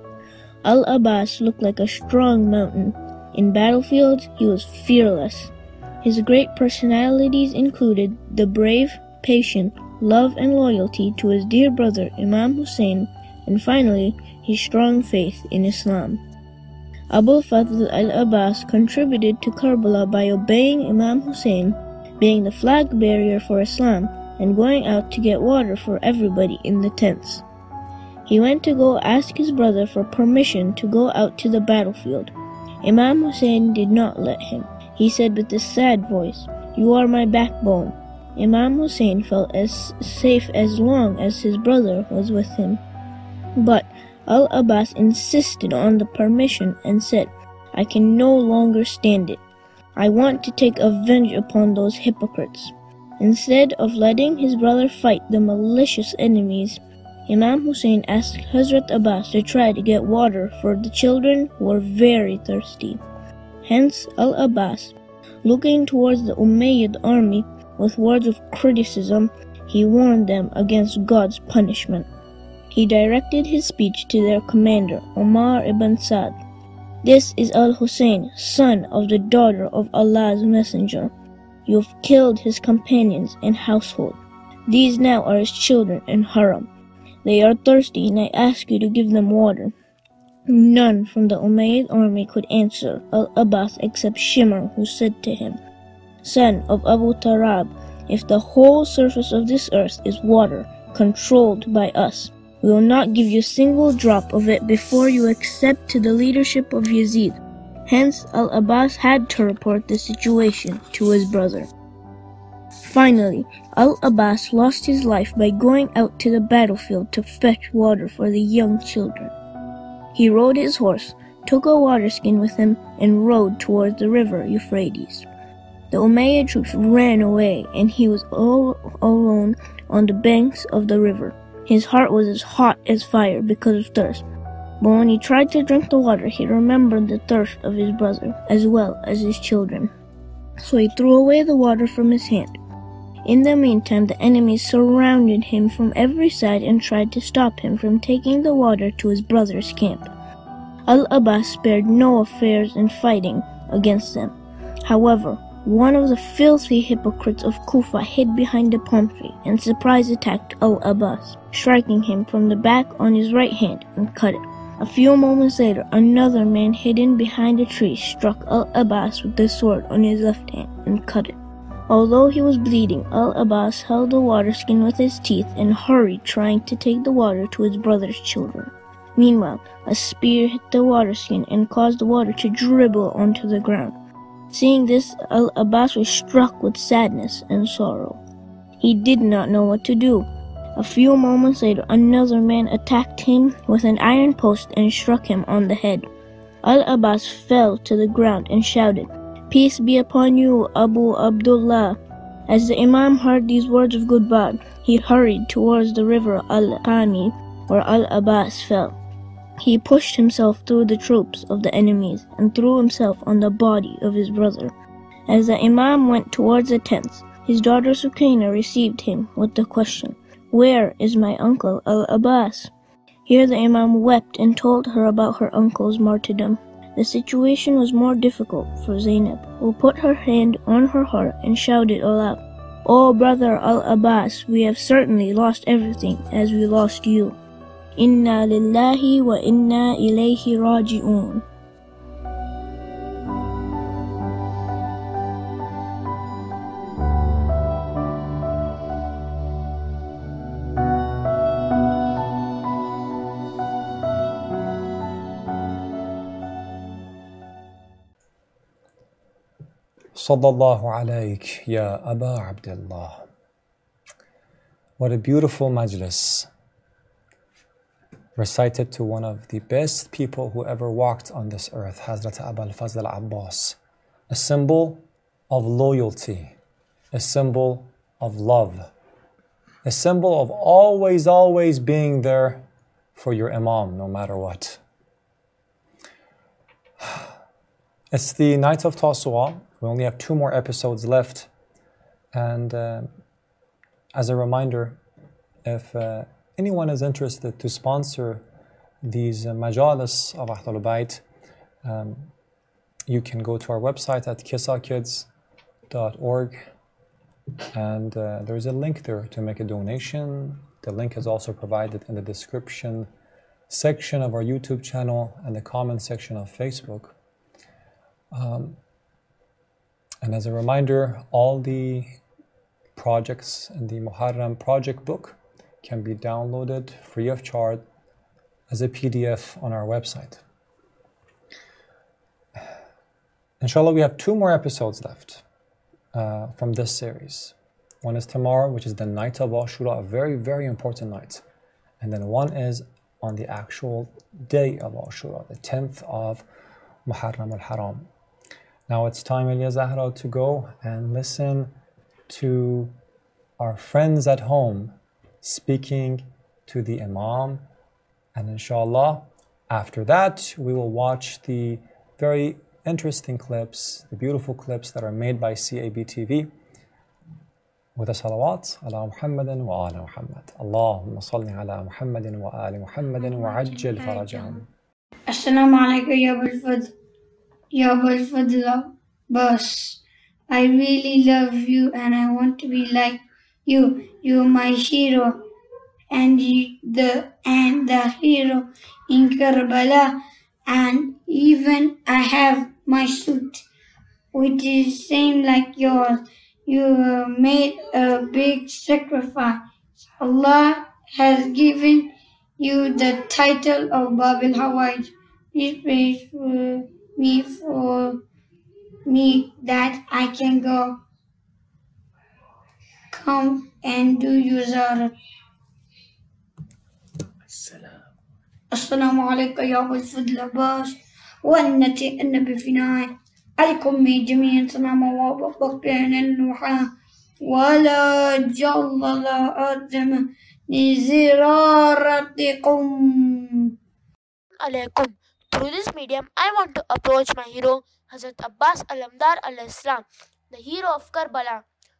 Al-Abbas looked like a strong mountain. In battlefields, he was fearless. His great personalities included the brave, patient, love and loyalty to his dear brother Imam Hussein, and finally, his strong faith in Islam. Abu Fadl al-Abbas contributed to Karbala by obeying Imam Hussein, being the flag bearer for Islam, and going out to get water for everybody in the tents. He went to go ask his brother for permission to go out to the battlefield. Imam Hussein did not let him. He said with a sad voice, "You are my backbone." Imam Hussein felt as safe as long as his brother was with him. But Al-Abbas insisted on the permission and said, "I can no longer stand it. I want to take revenge upon those hypocrites." Instead of letting his brother fight the malicious enemies, Imam Hussein asked Hazrat Abbas to try to get water for the children who were very thirsty. Hence, Al-Abbas, looking towards the Umayyad army with words of criticism, he warned them against God's punishment. He directed his speech to their commander, Umar ibn Sa'd. "This is Al-Hussein, son of the daughter of Allah's messenger. You have killed his companions and household. These now are his children and haram. They are thirsty, and I ask you to give them water." None from the Umayyad army could answer Al-Abbas except Shimr, who said to him, "Son of Abu Tarab, if the whole surface of this earth is water, controlled by us, we will not give you a single drop of it before you accept to the leadership of Yazid." Hence, Al-Abbas had to report the situation to his brother. Finally, Al-Abbas lost his life by going out to the battlefield to fetch water for the young children. He rode his horse, took a water skin with him, and rode towards the river Euphrates. The Umayyad troops ran away, and he was all alone on the banks of the river. His heart was as hot as fire because of thirst. But when he tried to drink the water, he remembered the thirst of his brother, as well as his children. So he threw away the water from his hand. In the meantime, the enemies surrounded him from every side and tried to stop him from taking the water to his brother's camp. Al-Abbas spared no affairs in fighting against them. However, one of the filthy hypocrites of Kufa hid behind a palm tree and surprise attacked Al-Abbas, striking him from the back on his right hand and cut it. A few moments later, another man hidden behind a tree struck Al-Abbas with the sword on his left hand and cut it. Although he was bleeding, Al-Abbas held the water skin with his teeth and hurried, trying to take the water to his brother's children. Meanwhile, a spear hit the water skin and caused the water to dribble onto the ground. Seeing this, Al-Abbas was struck with sadness and sorrow. He did not know what to do. A few moments later, another man attacked him with an iron post and struck him on the head. Al-Abbas fell to the ground and shouted, "Peace be upon you, Abu Abdullah." As the Imam heard these words of goodbye, he hurried towards the river Al-Qani, where Al-Abbas fell. He pushed himself through the troops of the enemies and threw himself on the body of his brother. As the Imam went towards the tents, his daughter Sukaina received him with the question, "Where is my uncle Al-Abbas?" Here the Imam wept and told her about her uncle's martyrdom. The situation was more difficult for Zainab, who put her hand on her heart and shouted aloud, "O brother Al-Abbas, we have certainly lost everything as we lost you. Inna lillahi wa inna ilayhi raji'un." Sallallahu alayk, ya Aba Abdullah. What a beautiful majlis, recited to one of the best people who ever walked on this earth, Hazrat Abu al-Fazl al-Abbas. A symbol of loyalty, a symbol of love, a symbol of always, always being there for your Imam, no matter what. It's the night of Tasu'a. We only have two more episodes left. And uh, as a reminder, if uh, anyone is interested to sponsor these uh, majalis of Ahlul Bayt, um, you can go to our website at kisa kids dot org, and uh, there's a link there to make a donation. The link is also provided in the description section of our YouTube channel and the comment section of Facebook. Um, and as a reminder, all the projects in the Muharram project book can be downloaded free of charge as a P D F on our website. Inshallah, we have two more episodes left uh, from this series. One is tomorrow, which is the night of Ashura, a very, very important night. And then one is on the actual day of Ashura, the tenth of Muharram al-Haram. Now it's time, Elia Zahra, to go and listen to our friends at home speaking to the Imam. And inshallah, after that, we will watch the very interesting clips, the beautiful clips that are made by C A B T V with a salawat ala Muhammadin wa ala Muhammad. Allahumma salli ala Muhammadin wa ali Muhammadin wa ajjal farajahum. Assalamu alaikum ya Abul Fadl. Ya Abul Fadl Abbas. I really love you and I want to be like you. You're my hero and you, the and the hero in Karbala, and even I have my suit which is same like yours. You made a big sacrifice. Allah has given you the title of Bab al-Hawaj. Please pray for me for me that I can go come and do your zarat. Assalamu alaikum ya Abul Fadl Abbas wa annati annabi finai عليكم جميعا سلام وبقين النوحة ولا جل لا أدم لزرارتكم. Alaikum. Through this medium, I want to approach my hero, Hazrat Abbas Alamdar al-Islam, the hero of Karbala,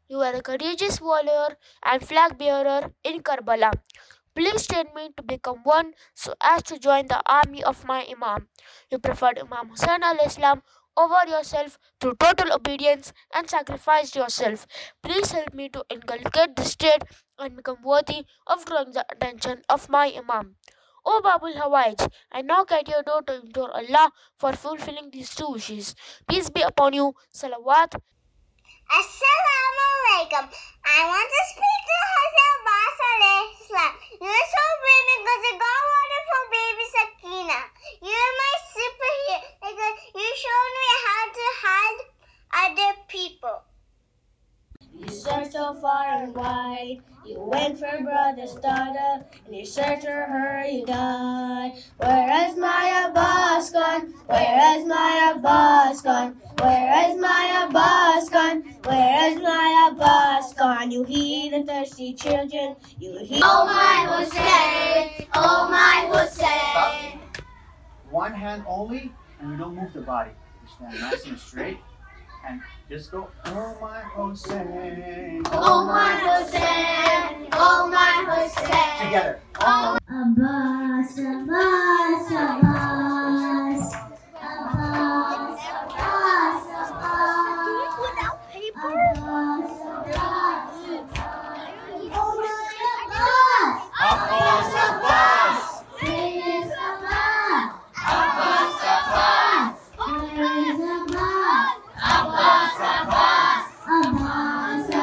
You were a courageous warrior and flag bearer in Karbala. Please train me to become one so as to join the army of my Imam. You preferred Imam Hussain alayhi salam over yourself through total obedience and sacrificed yourself. Please help me to inculcate this trait and become worthy of drawing the attention of my Imam. O Babul Hawaij, I knock at your door to implore Allah for fulfilling these two wishes. Peace be upon you. Salawat. Assalamu alaikum. I want to speak to Hazrat Abbas alayhi salam. You are so brave because you got water for baby Sakina. You are my superhero because you showed me how to hide other people. You searched so far and wide. You went for brother's daughter, and you searched for her, you died. Where has my Abbas gone? Where has my Abbas gone? Where has my Abbas gone? Where has my Abbas gone? You heed the thirsty children. You heed. Oh my Hussein, oh my Hussein. Stop. One hand only, and you don't move the body. You stand nice and straight. And just go, oh my Hussein, oh my Hussein, oh my Hussein. Together. Oh. Abbas, Abbas, Abbas, Abbas, Abbas, Abbas. Without paper? Abbas, Abbas. Oh my Abbas. Abbas, Abbas. Praise Abbas. Abbas, Abbas. Praise Abbas. Abbas, Abbas, Abbas, Abbas,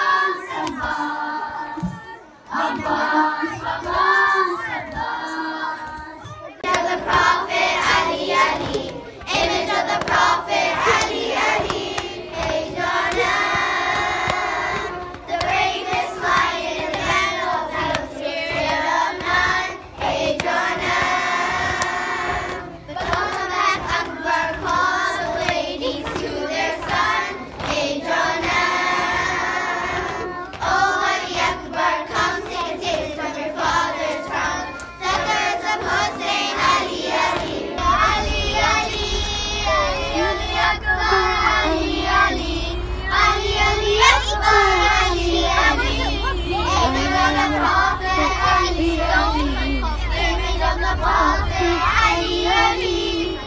Abbas, Abbas, Abbas, Abbas. Of the Prophet Ali, Ali, image of the Prophet Ali, Ali, hey Jonah, the bravest lion in the land of the spirit of none, hey Jonah, the Comeback Akbar calls the ladies to their son, hey Jonah. Oh, Ali Akbar, come take a taste from your father's crown. The thirds of Hussein, Ali, Ali, Ali, Ali, Ali, Ali Akbar, Ali, Ali, Ali, Ali Akbar, Ali, Ali. Image of the Prophet, Ali, Ali. Image of the Prophet, Ali, Ali.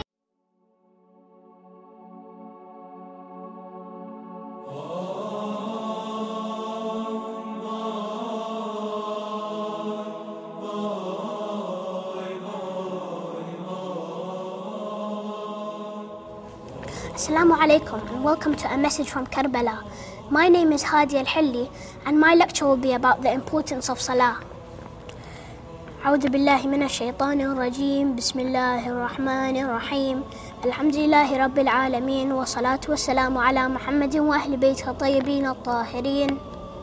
Assalamu alaikum and welcome to a message from Karbala. My name is Hadi Al-Hilli and my lecture will be about the importance of Salah. أعوذ بالله من الشيطان الرجيم بسم الله الرحمن الرحيم الحمد لله رب العالمين والصلاة والسلام على محمد وأهل بيته الطيبين الطاهرين.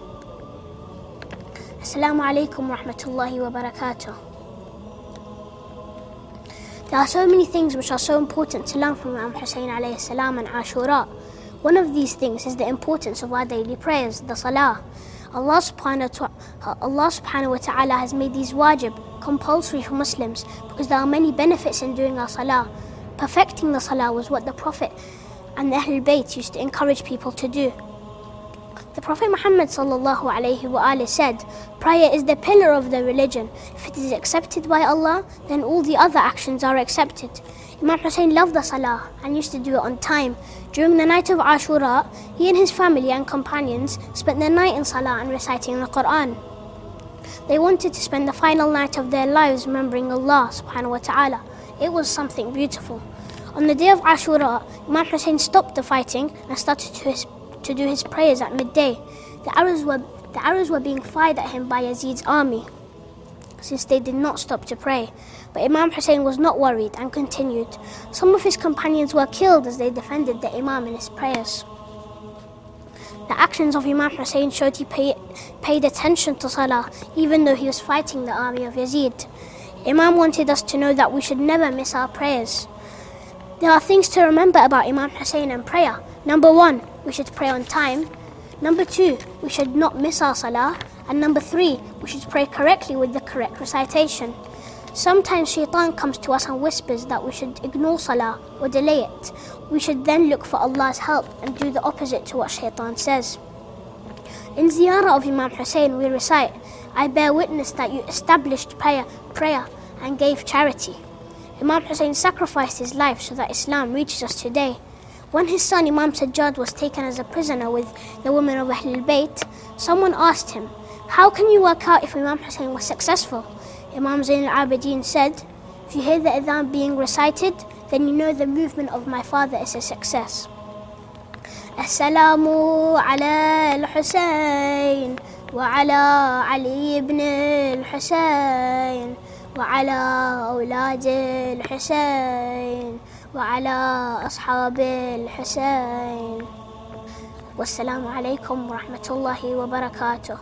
السلام عليكم ورحمة الله وبركاته. There are so many things which are so important to learn from Imam Hussein alayhi salam and Ashura. One of these things is the importance of our daily prayers, the Salah. Allah subhanahu wa ta'ala, Allah subhanahu wa ta'ala has made these wajib compulsory for Muslims because there are many benefits in doing our Salah. Perfecting the Salah was what the Prophet and the Ahlul Bayt used to encourage people to do. The Prophet Muhammad sallallahu alayhi wa alayhi said, prayer is the pillar of the religion. If it is accepted by Allah, then all the other actions are accepted. Imam Hussein loved the Salah and used to do it on time. During the night of Ashura, he and his family and companions spent the night in Salah and reciting the Quran. They wanted to spend the final night of their lives remembering Allah subhanahu wa ta'ala. It was something beautiful. On the day of Ashura, Imam Hussein stopped the fighting and started to his to do his prayers at midday. The arrows were the arrows were being fired at him by Yazid's army, since they did not stop to pray. But Imam Hussein was not worried and continued. Some of his companions were killed as they defended the Imam in his prayers. The actions of Imam Hussein showed he pay, paid attention to Salah, even though he was fighting the army of Yazid. Imam wanted us to know that we should never miss our prayers. There are things to remember about Imam Hussein and prayer. Number one, we should pray on time. Number two, we should not miss our Salah. And number three, we should pray correctly with the correct recitation. Sometimes Shaitan comes to us and whispers that we should ignore Salah or delay it. We should then look for Allah's help and do the opposite to what Shaitan says. In ziyarah of Imam Hussein, we recite, I bear witness that you established prayer, prayer and gave charity. Imam Hussein sacrificed his life so that Islam reaches us today. When his son Imam Sajjad was taken as a prisoner with the women of Ahlul Bayt, someone asked him, how can you work out if Imam Hussein was successful? Imam Zain al-Abidin said, if you hear the adhan being recited, then you know the movement of my father is a success. As-salamu ala al-Husayn wa ala Ali ibn al-Husayn wa ala awlad al-Husayn wa ala ashab al-Husayn. Wassalamu alaykum wa rahmatullahi wa barakatuh.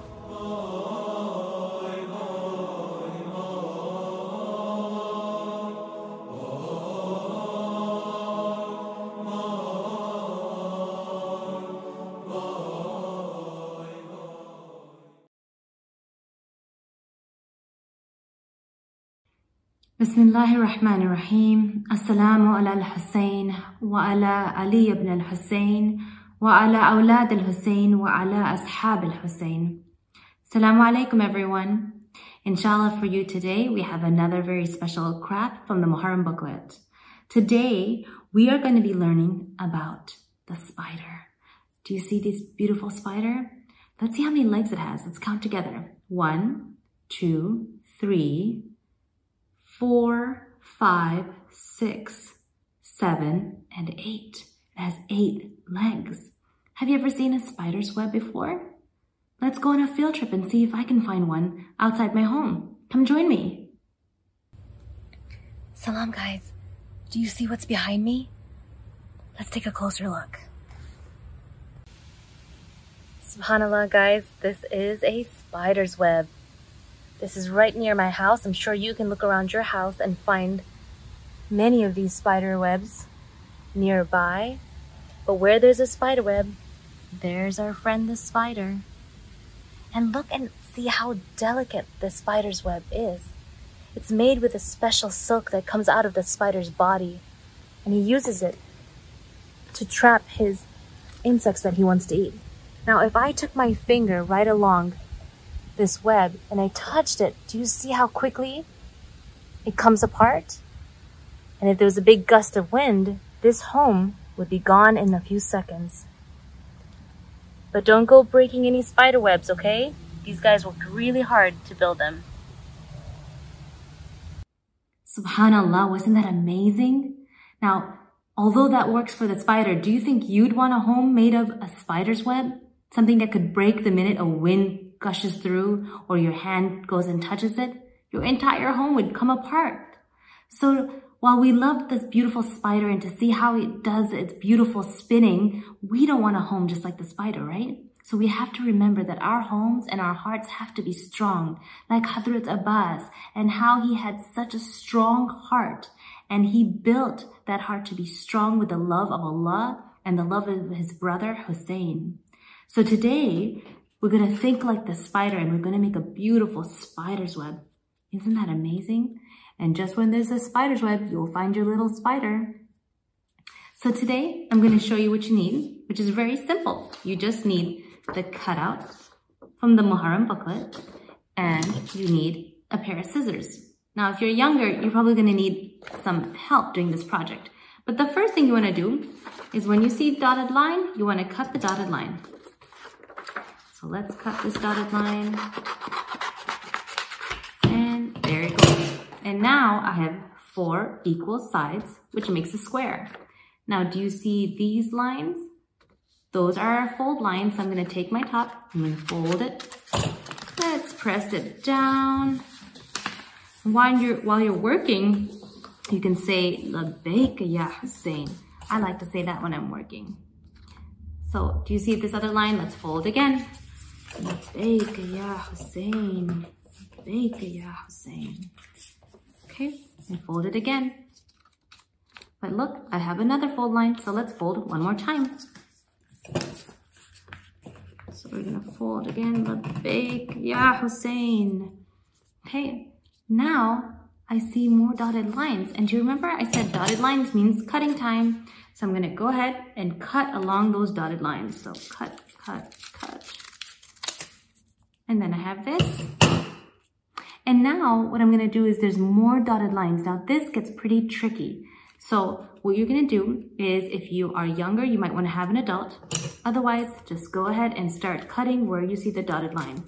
Bismillahir Rahmanir Rahim. Assalamu ala al-Hussein wa ala Ali ibn al-Hussein wa ala awlad al-Hussein wa ala ashab al-Hussein. Assalamu alaikum everyone. Inshallah, for you today we have another very special craft from the Muharram booklet. Today we are going to be learning about the spider. Do you see this beautiful spider? Let's see how many legs it has. Let's count together. One, two, three, four, five, six, seven, and eight. It has eight legs. Have you ever seen a spider's web before? Let's go on a field trip and see if I can find one outside my home. Come join me. Salam guys, do you see what's behind me? Let's take a closer look. SubhanAllah guys, this is a spider's web. This is right near my house. I'm sure you can look around your house and find many of these spider webs nearby. But where there's a spider web, there's our friend the spider. And look and see how delicate the spider's web is. It's made with a special silk that comes out of the spider's body. And he uses it to trap his insects that he wants to eat. Now, if I took my finger right along this web and I touched it, do you see how quickly it comes apart? And if there was a big gust of wind, this home would be gone in a few seconds. But don't go breaking any spider webs, okay? These guys worked really hard to build them. SubhanAllah, wasn't that amazing? Now, although that works for the spider, do you think you'd want a home made of a spider's web? Something that could break the minute a wind gushes through or your hand goes and touches it? Your entire home would come apart. So while we love this beautiful spider and to see how it does its beautiful spinning, we don't want a home just like the spider, right? So we have to remember that our homes and our hearts have to be strong, like Hazrat Abbas, and how he had such a strong heart. And he built that heart to be strong with the love of Allah and the love of his brother Hussein. So today, we're going to think like the spider and we're going to make a beautiful spider's web. Isn't that amazing? And just when there's a spider's web, you'll find your little spider. So today, I'm going to show you what you need, which is very simple. You just need the cutout from the Muharram booklet, and you need a pair of scissors. Now, if you're younger, you're probably going to need some help doing this project. But the first thing you want to do is when you see dotted line, you want to cut the dotted line. So let's cut this dotted line. And there it goes. And now I have four equal sides, which makes a square. Now, do you see these lines? Those are our fold lines. So I'm going to take my top, I'm going to fold it. Let's press it down. While you're, while you're working, you can say, Labbaik ya Hussein. I like to say that when I'm working. So, do you see this other line? Let's fold again. Labbaik ya Hussein. Labbaik ya Hussein. Okay, and fold it again. But look, I have another fold line, so let's fold it one more time. So we're gonna fold again. Labbaik ya Hussein. Okay. Now, I see more dotted lines. And do you remember I said dotted lines means cutting time? So I'm going to go ahead and cut along those dotted lines. So cut, cut, cut. And then I have this. And now what I'm going to do is there's more dotted lines. Now this gets pretty tricky. So what you're going to do is if you are younger, you might want to have an adult. Otherwise, just go ahead and start cutting where you see the dotted line.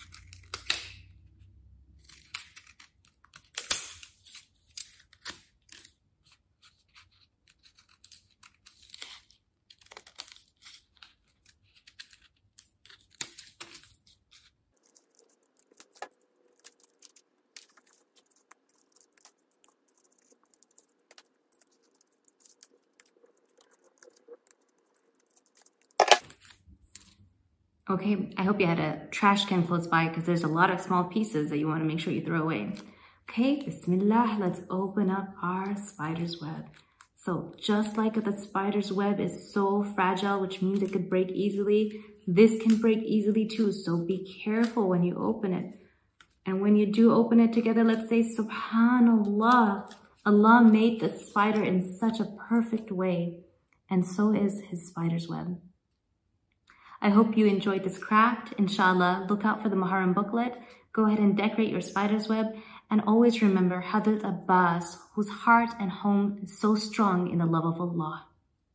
Okay, I hope you had a trash can close by because there's a lot of small pieces that you want to make sure you throw away. Okay, Bismillah, let's open up our spider's web. So just like the spider's web is so fragile, which means it could break easily, this can break easily too. So be careful when you open it. And when you do open it together, let's say, Subhanallah, Allah made the spider in such a perfect way. And so is his spider's web. I hope you enjoyed this craft. Inshallah, look out for the Muharram booklet. Go ahead and decorate your spider's web. And always remember Hazrat Abbas, whose heart and home is so strong in the love of Allah.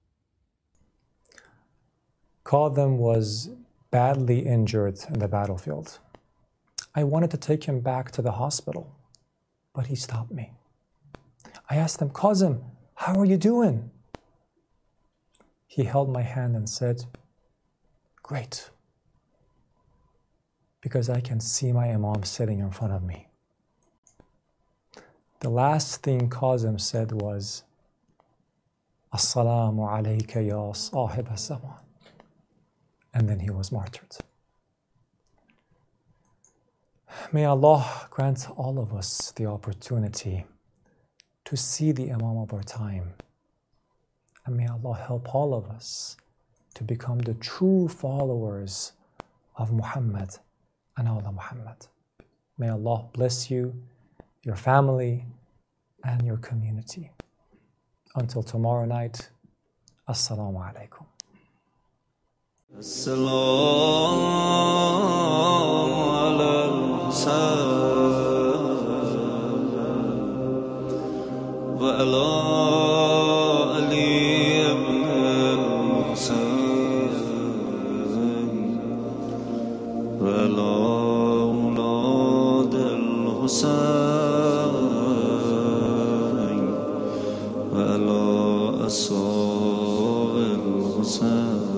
Qasim was badly injured in the battlefield. I wanted to take him back to the hospital, but he stopped me. I asked him, Qasim, how are you doing? He held my hand and said, great, because I can see my Imam sitting in front of me. The last thing Qasim said was, As-salamu alayka ya sahib as-zaman. And then he was martyred. May Allah grant all of us the opportunity to see the Imam of our time. And may Allah help all of us to become the true followers of Muhammad and Awla Muhammad. May Allah bless you, your family, and your community. Until tomorrow night, Assalamu alaikum. Assalamu alaikum wa ala Ali ibn al-Husayn wa ala awlad al-Husayn wa ala ashab al-Husayn.